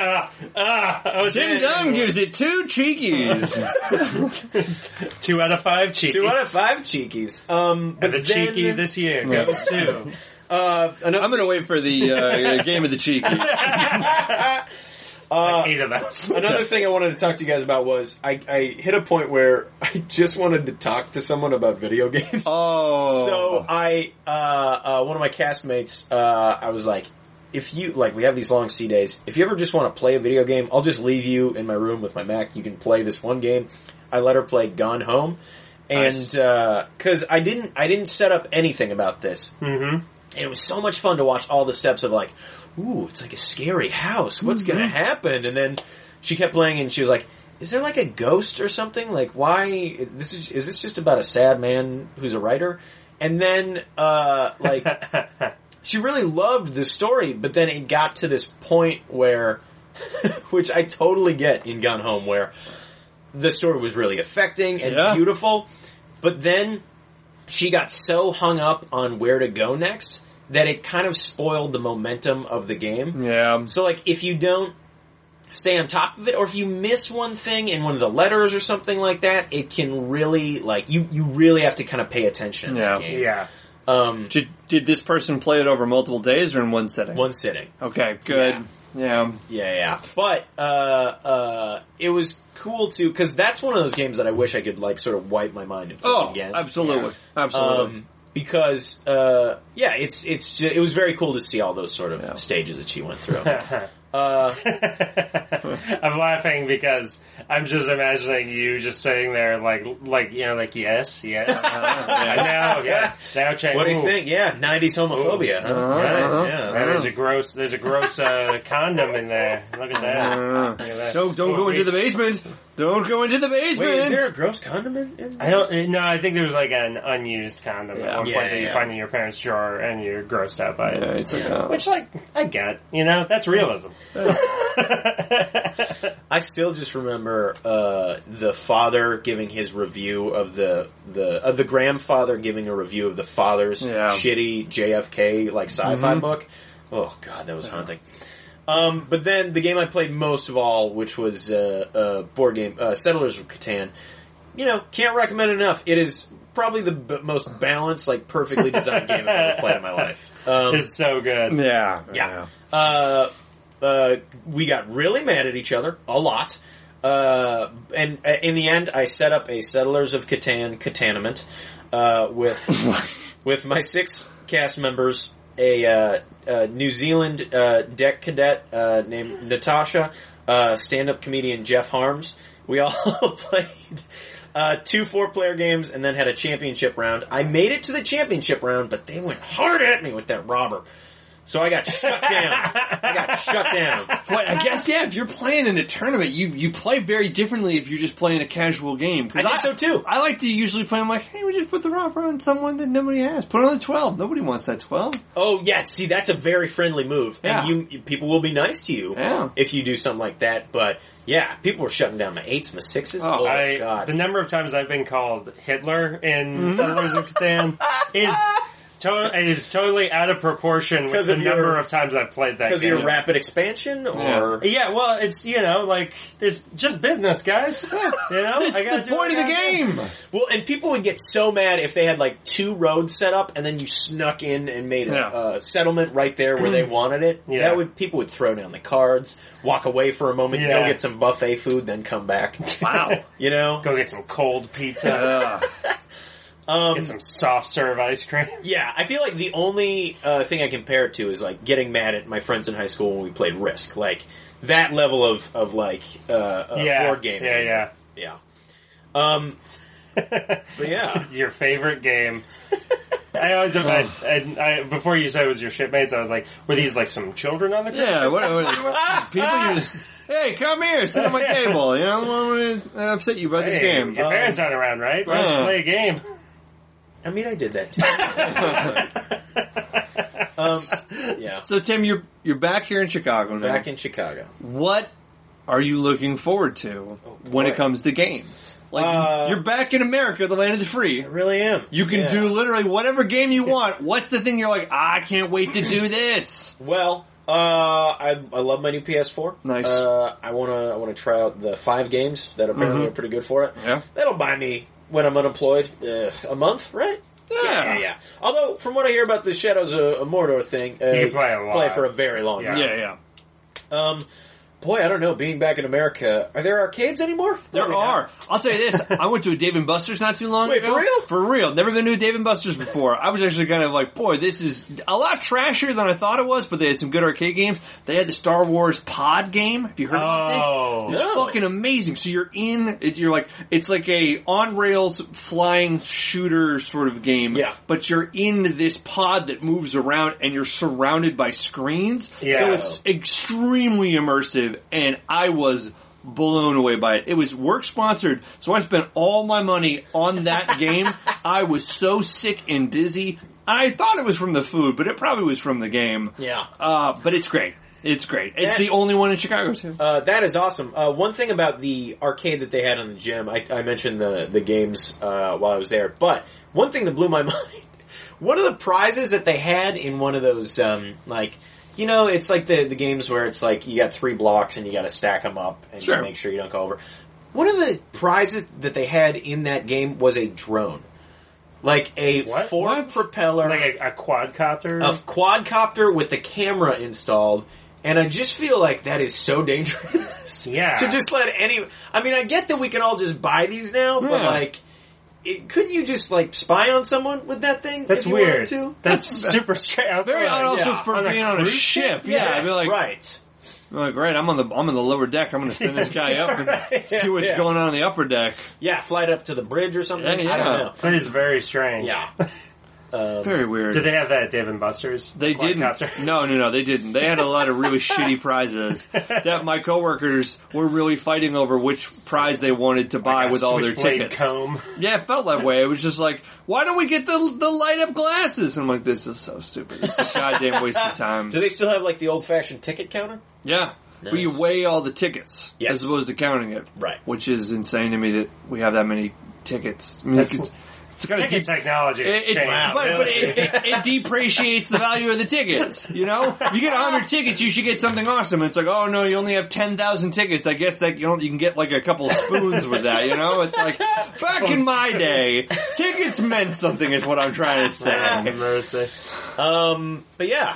Tim Dunn gives it 2 cheekies. 2 out of 5 cheekies. 2 out of 5 cheekies. But the cheeky this year goes to... I'm going to wait for the game of the cheeky. Like 8 of those. Another thing I wanted to talk to you guys about was I hit a point where I just wanted to talk to someone about video games. Oh. So one of my castmates, I was like, if you, like, we have these long C days, if you ever just want to play a video game, I'll just leave you in my room with my Mac. You can play this one game. I let her play Gone Home. And, cause I didn't set up anything about this. Mm-hmm. And it was so much fun to watch all the steps of like, ooh, it's like a scary house. What's gonna happen? And then she kept playing and she was like, is there like a ghost or something? Like, why, is this just about a sad man who's a writer? And then, she really loved the story, but then it got to this point where, which I totally get in Gone Home, where the story was really affecting and beautiful, but then she got so hung up on where to go next that it kind of spoiled the momentum of the game. Yeah. So, like, if you don't stay on top of it, or if you miss one thing in one of the letters or something like that, it can really, like, you really have to kind of pay attention in that game. Yeah. Did this person play it over multiple days or in one sitting? One sitting. Okay, good. Yeah. But, it was cool too, because that's one of those games that I wish I could, like, sort of wipe my mind and play again. Absolutely. Absolutely. Because, it was very cool to see all those sort of stages that she went through. I'm laughing because I'm just imagining you just sitting there like yes, now check. What do you think? Yeah, 90s homophobia. There's a gross condom in there. Look at that. Don't go into the basement. Don't go into the basement. Wait, is there a gross condom in? I think there was like an unused condom at one point that you find in your parents' drawer and you're grossed out by it. Yeah, it's like, which, like, I get. That's realism. I still just remember the father giving his review of the grandfather giving a review of the father's shitty JFK like sci-fi book. Oh god, that was haunting. But then the game I played most of all, which was a board game, Settlers of Catan. Can't recommend enough. It is probably the most balanced, like perfectly designed game I've ever played in my life. It's so good. Yeah. We got really mad at each other a lot. And in the end, I set up a Settlers of Catan-ament with my 6 cast members, a New Zealand deck cadet named Natasha, stand-up comedian Jeff Harms. We all played 2 4-player games and then had a championship round. I made it to the championship round, but they went hard at me with that robber. So I got shut down. But I guess, yeah, if you're playing in a tournament, you play very differently if you're just playing a casual game. I think so too. I like to usually play, I'm like, hey, we just put the robber on someone that nobody has. Put it on the 12. Nobody wants that 12. Oh, yeah, see, that's a very friendly move. Yeah. And people will be nice to you if you do something like that, but... Yeah, people were shutting down my 8s, my 6s. Oh, God. The number of times I've been called Hitler in Settlers of Catan is totally out of proportion with the number of times I've played that game. Because of your rapid expansion? Or Yeah, well, it's, it's just business, guys. I gotta the point of the game. Well, and people would get so mad if they had, 2 roads set up, and then you snuck in and made a settlement right there where they wanted it. Yeah. People would throw down the cards, walk away for a moment, go get some buffet food, then come back. Wow. Go get some cold pizza. Get some soft serve ice cream. Yeah, I feel like the only thing I compare it to is getting mad at my friends in high school when we played Risk. That level of board game. Yeah. But yeah. Your favorite game. I always, before you said it was your shipmates, I was like, were these some children on the group? Yeah, what people just, hey, come here, sit on my table. I don't want to upset you about this game. Your parents aren't around, right? Why don't you play a game? I mean, I did that too. Yeah. So, Tim, you're back here in Chicago now. Back in Chicago. What are you looking forward to when it comes to games? You're back in America, the land of the free. I really am. You can do literally whatever game you want. What's the thing you're like, I can't wait to do this? Well, I love my new PS4. Nice. I wanna try out the 5 games that apparently are pretty good for it. Yeah. That'll buy me, when I'm unemployed, a month, right? Yeah. Although, from what I hear about the Shadows of Mordor thing, you can play a lot. Play for a very long time. Yeah. Boy, I don't know. Being back in America, are there arcades anymore? There are. I'll tell you this. I went to a Dave & Buster's not too long ago. Wait, for real? For real. Never been to a Dave & Buster's before. I was actually kind of like, boy, this is a lot trashier than I thought it was, but they had some good arcade games. They had the Star Wars Pod game. Have you heard about this? It's fucking amazing. So it's like a on-rails flying shooter sort of game. Yeah. But you're in this pod that moves around and you're surrounded by screens. Yeah. So it's extremely immersive. And I was blown away by it. It was work sponsored, so I spent all my money on that game. I was so sick and dizzy. I thought it was from the food, but it probably was from the game. Yeah. But it's great. It's great. It's the only one in Chicago, too. That is awesome. One thing about the arcade that they had in the gym, I mentioned the games while I was there, but one thing that blew my mind, one of the prizes that they had in one of those, it's like the games where it's like you got 3 blocks and you got to stack them up and you make sure you don't go over. One of the prizes that they had in that game was a drone. Like a Ford propeller. Like a quadcopter? A quadcopter with the camera installed. And I just feel like that is so dangerous. Yeah. To just let I mean, I get that we can all just buy these now, but couldn't you just spy on someone with that thing? That's if you weird. Wanted to? That's super strange. Very odd also for on being on a ship. Yeah, Yes, I'd be like, right. I'm like, right, I'm on the lower deck. I'm going to send this guy up and see what's going on the upper deck. Yeah, flight up to the bridge or something. Yeah. I don't know. That is very strange. Yeah. Very weird. Did they have that at Dave & Buster's? They didn't. No, they didn't. They had a lot of really shitty prizes that my coworkers were really fighting over which prize they wanted to buy with all their tickets. Comb. Yeah, it felt that way. It was just like, why don't we get the light up glasses? And I'm like, this is so stupid. It's a goddamn waste of time. Do they still have the old fashioned ticket counter? Yeah. Nice. Where you weigh all the tickets as opposed to counting it. Right. Which is insane to me that we have that many tickets. I mean, it's kind ticket technology. But it depreciates the value of the tickets. You know, you get 100 tickets, you should get something awesome. It's like, oh no, you only have 10,000 tickets. I guess that you can get a couple of spoons with that. You know, it's like back in my day, tickets meant something. Is what I'm trying to say. But yeah,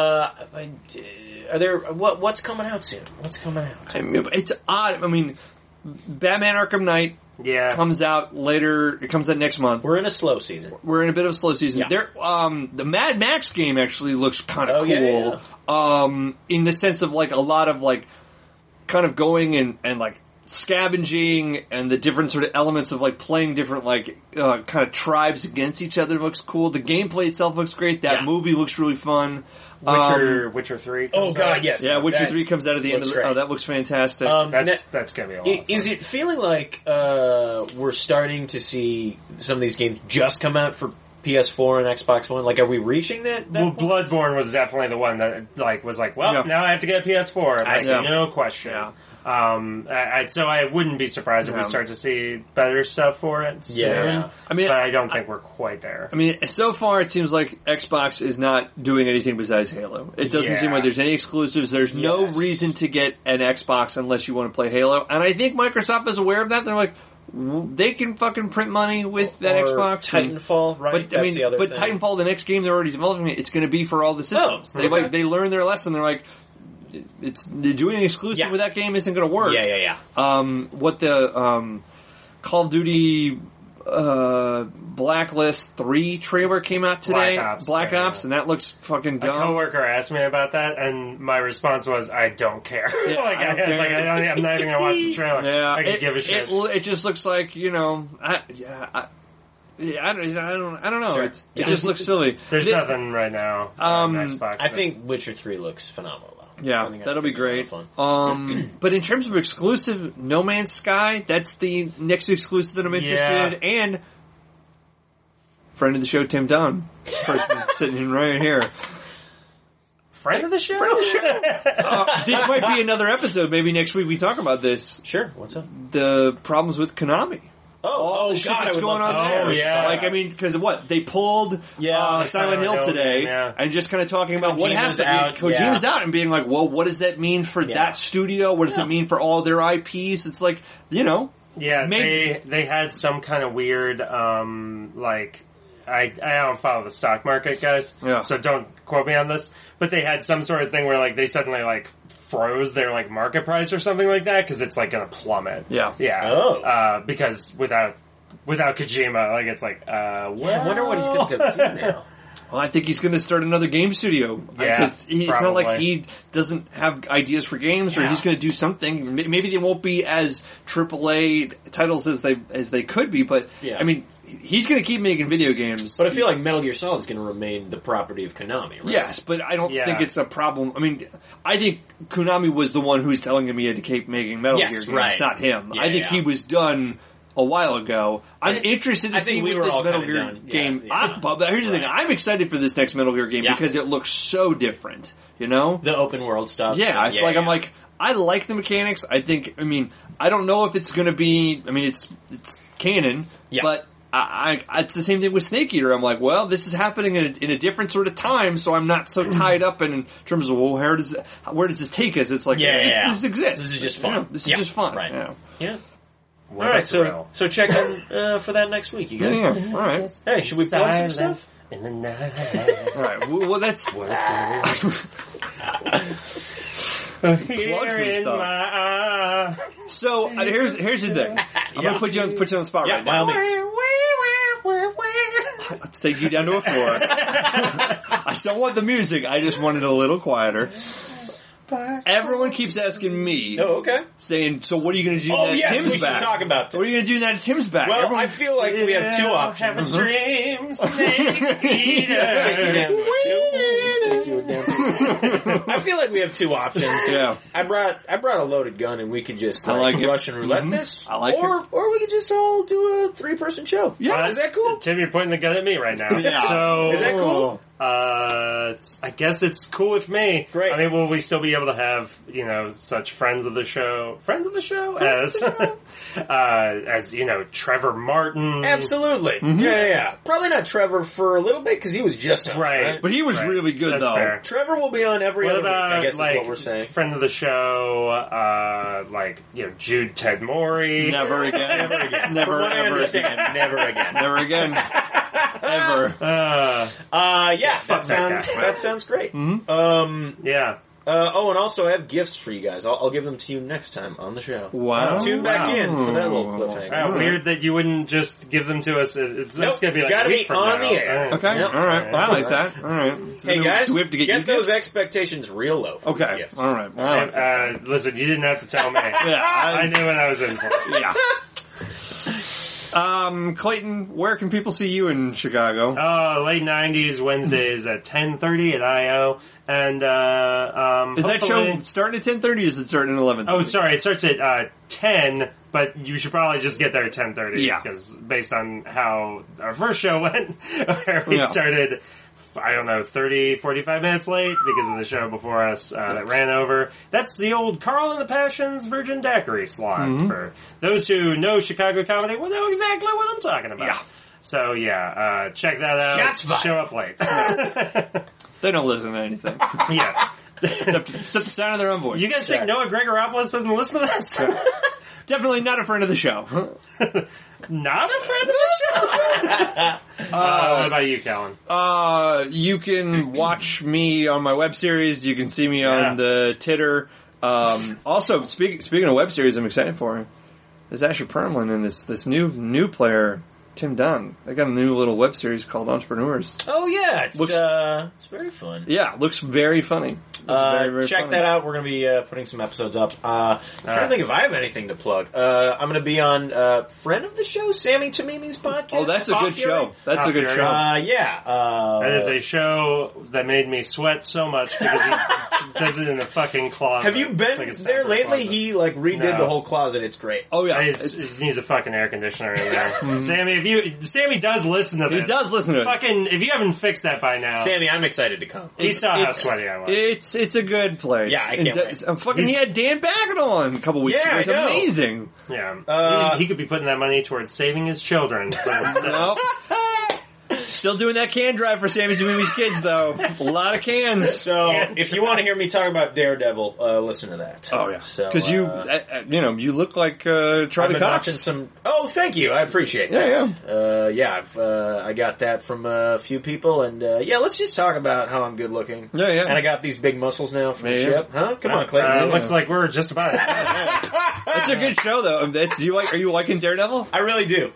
are there what's coming out soon? What's coming out? I mean, it's odd. I mean, Batman Arkham Knight comes out later. It comes out next month. We're in a slow season. We're in a bit of a slow season. Yeah. There, the Mad Max game actually looks kind of cool. Yeah. In the sense of like a lot of like kind of going and like scavenging and the different sort of elements of like playing different like kind of tribes against each other looks cool. The gameplay itself looks great. That movie looks really fun. Witcher 3 comes out. Yes. Yeah, Witcher 3 comes out at the end of the... Oh, that looks fantastic. That's going to be a lot of fun. Is it feeling like we're starting to see some of these games just come out for PS4 and Xbox One? Like, are we reaching that well, point? Bloodborne was definitely the one that was like, now I have to get a PS4. Like, no question. Yeah. So I wouldn't be surprised if we start to see better stuff for it soon. Yeah. I mean, but I don't think we're quite there. I mean, so far it seems like Xbox is not doing anything besides Halo. It doesn't seem like there's any exclusives. There's no reason to get an Xbox unless you want to play Halo. And I think Microsoft is aware of that. They're like, they can fucking print money with that Xbox. Titanfall, right? But Titanfall, the next game they're already developing, it's going to be for all the systems. They learn their lesson. They're like, doing an exclusive with that game isn't going to work. Yeah. What the Call of Duty Blacklist 3 trailer came out today. Black Ops, and that looks fucking dumb. A coworker asked me about that, and my response was, "I don't care." Yeah, I'm not even gonna watch the trailer. Yeah, I can give a shit. It just looks like I don't know. Sure. It just looks silly. There's nothing right now on Xbox. I think Witcher 3 looks phenomenal. Yeah, that'll be great. But in terms of exclusive, No Man's Sky, that's the next exclusive that I'm interested in. And friend of the show, Tim Dunn, person sitting right here. Friend of the show? This might be another episode. Maybe next week we talk about this. Sure, what's up? The problems with Konami. All the shit that's going on there. Oh, yeah. Like, I mean, because what? They pulled Silent Hill today and just kind of talking about what happened. Kojima's out and being like, well, what does that mean for that studio? What does it mean for all their IPs? It's like, Yeah, maybe they had some kind of weird, I don't follow the stock market, guys, so don't quote me on this, but they had some sort of thing where, like, they suddenly, like, froze their, like, market price or something like that, because it's, like, gonna plummet. Yeah. Because without Kojima, like, it's like, I wonder what he's gonna do now. Well, I think he's going to start another game studio. Because it's not like he doesn't have ideas for games, or he's going to do something. Maybe they won't be as AAA titles as they could be, but I mean, he's going to keep making video games. But I feel like Metal Gear Solid is going to remain the property of Konami, right? Yes, but I don't think it's a problem. I mean, I think Konami was the one who's telling him he had to keep making Metal Gear games, not him. I think he was done a while ago. I'm interested to see what this Metal Gear game... But here's the thing. I'm excited for this next Metal Gear game because it looks so different, you know? The open world stuff. Yeah, it's I'm like, I like the mechanics. I don't know if it's going to be... I mean, it's canon, but it's the same thing with Snake Eater. I'm like, well, this is happening in a different sort of time, so I'm not so tied up in terms of, well, where does this take us? It's like, this exists. This is just fun. This is just fun. Right. Yeah. Well, all right, so check in for that next week, you guys. Yeah, all right. Hey, should we plug some stuff? In the night. All right. Well, that's plug some stuff. So here's the thing. I'm gonna put you on the spot right now. By all means. Let's take you down to a 4. I still want the music. I just want it a little quieter. Everyone keeps asking me. Oh, okay. Saying, so what are you going to do now that Tim's we back? Should talk about that. What are you going to do now that Tim's back? Well, I feel like we have 2 options. Have a dream, Snake Eater. I feel like we have 2 options. Yeah. I brought a loaded gun and we could just Russian roulette this. I like it. Or we could just all do a 3-person show. Yeah. Is that cool? Tim, you're pointing the gun at me right now. Yeah. So, is that cool? I guess it's cool with me. Great. I mean, will we still be able to have, such friends of the show as, Trevor Martin? Absolutely. Mm-hmm. Yeah. Probably not Trevor for a little bit because he was just on. Right. But he was really good, That's though. fair. Trevor will be on every other week, I guess is what we're saying. Friend of the show, Jude Ted Mori. Never again. Never again. Never, ever again. Never again. Never again. Ever. That sounds great. Mm-hmm. Yeah. And also I have gifts for you guys. I'll give them to you next time on the show. Wow. Tune back in for that little cliffhanger. Wow, weird that you wouldn't just give them to us. That's Nope, going to be it's like gotta a week be from on now. the air. Okay, Yep. all right. Well, I like that. All right. So Hey guys, do we have to get you those gifts? expectations real low for Okay, these gifts. all right. Well, I like that. Listen, you didn't have to tell me. I knew what I was in for. Yeah. Clayton, where can people see you in Chicago? Late 90s, Wednesdays at 10:30 at I.O. And, Is that hopefully- show starting at 10:30 or is it starting at 11:30? Oh, sorry, it starts at 10, but you should probably just get there at 10:30. Yeah. Because based on how our first show went, where we Yeah. started, I don't know, 30, 45 minutes late because of the show before us that ran over. That's the old Carl and the Passions Virgin Daiquiri slot. Mm-hmm. For those who know Chicago comedy will know exactly what I'm talking about. Yeah. So, check that out. Shots fired. Show up late. They don't listen to anything. Yeah. Except the sound of their own voice. You guys think Noah Gregoropoulos doesn't listen to this? Definitely not a friend of the show. Not a friend of the show? What about you, Callan? You can watch me on my web series. You can see me on the Titter. Also, speaking of web series, I'm excited for. There's Asher Perlman and this new player, Tim Dunn. They got a new little web series called Entrepreneurs. Oh yeah, it's very fun. Yeah, looks very funny. Looks Check funny. that out. We're going to be putting some episodes up. I'm trying to think if I have anything to plug. I'm going to be on friend of the show, Sammy Tamimi's podcast. Oh, that's a Talk good Fury. show. That's Talk a good Fury. show. That is a show that made me sweat so much because he does it in a fucking closet. Have you been Like a there separate lately? closet. He redid No. the whole closet. It's great. Oh yeah, He needs a fucking air conditioner in there. Sammy does listen to this. he does listen to it. Fucking, if you haven't fixed that by now, Sammy, I'm excited to come. he saw how sweaty I was. It's a good place. Yeah, I can't wait. He had Dan Baggett on a couple weeks Yeah, ago. It's I know. amazing. Yeah. He could be putting that money towards saving his children. Nope. Still doing that can drive for Sammy Tamimi's kids, though. A lot of cans. So, if you want to hear me talk about Daredevil, listen to that. Oh yeah, So, because you look like I've Charlie been Cox. watching some. Oh, thank you. I appreciate Yeah, that. I got that from a few people, and let's just talk about how I'm good looking. Yeah, yeah. And I got these big muscles now from the Yeah. ship. Huh? Come on, Clayton. Looks like we're just about it. That's a good show, though. Are you liking Daredevil? I really do.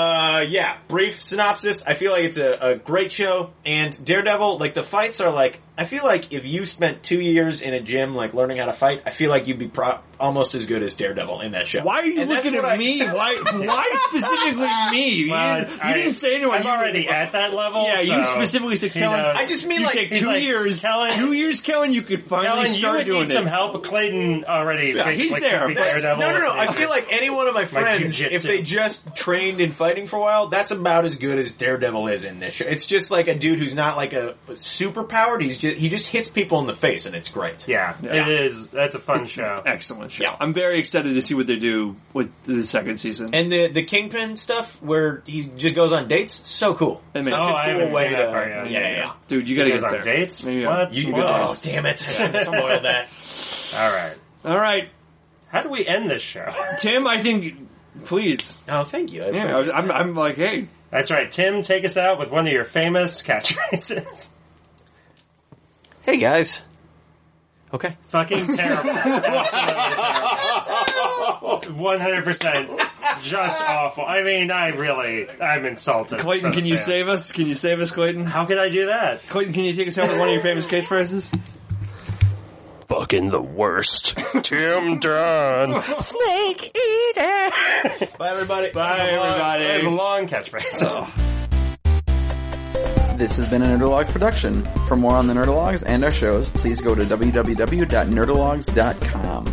Brief synopsis. I feel like it's a great show, and Daredevil, like, the fights are like, I feel like if you spent 2 years in a gym, like, learning how to fight, I feel like you'd be almost as good as Daredevil in that show. Why are you And that's looking what at me? Why specifically me? You didn't say anyone. I'm already at that level. Yeah, you so specifically said, he Kellen. knows. I just mean, You like, take he's 2 like, years. Kellen- 2 years, Kellen. You could finally Kellen, you start would doing need some it. help. Clayton already basically he's there. could be Daredevil. No. I feel like any one of my friends, jujitsu. if they just trained in fighting for a while, that's about as good as Daredevil is in this show. It's just like a dude who's not like a super powered. He just hits people in the face, and it's great. Yeah, it is. That's a fun show. Excellent show. Yeah. I'm very excited to see what they do with the second season. And the Kingpin stuff, where he just goes on dates, so cool. That makes- Such a Oh, I cool haven't way seen that part yet. Yeah. Dude, you gotta Goes get on there. dates? Yeah. What? You Oh, damn it! I spoiled that. All right. All right, How do we end this show? Tim. I think, please. Oh, thank you. Yeah, I'm like, hey, That's right. Tim, take us out with one of your famous catchphrases. Hey guys. Okay. Fucking terrible. Absolutely terrible. 100%. Just awful. I mean, I'm insulted. Clayton, can you save us? Can you save us, Clayton? How could I do that? Clayton, can you take us out with one of your famous catchphrases? Fucking the worst. Tim Dunn. Snake eater. Bye, everybody. Bye, everybody. That was a long catchphrase. This has been a Nerdalogs production. For more on the Nerdalogs and our shows, please go to www.nerdalogs.com.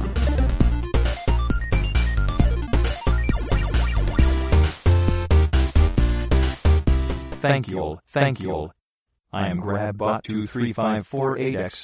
Thank you. I am GrabBot23548X.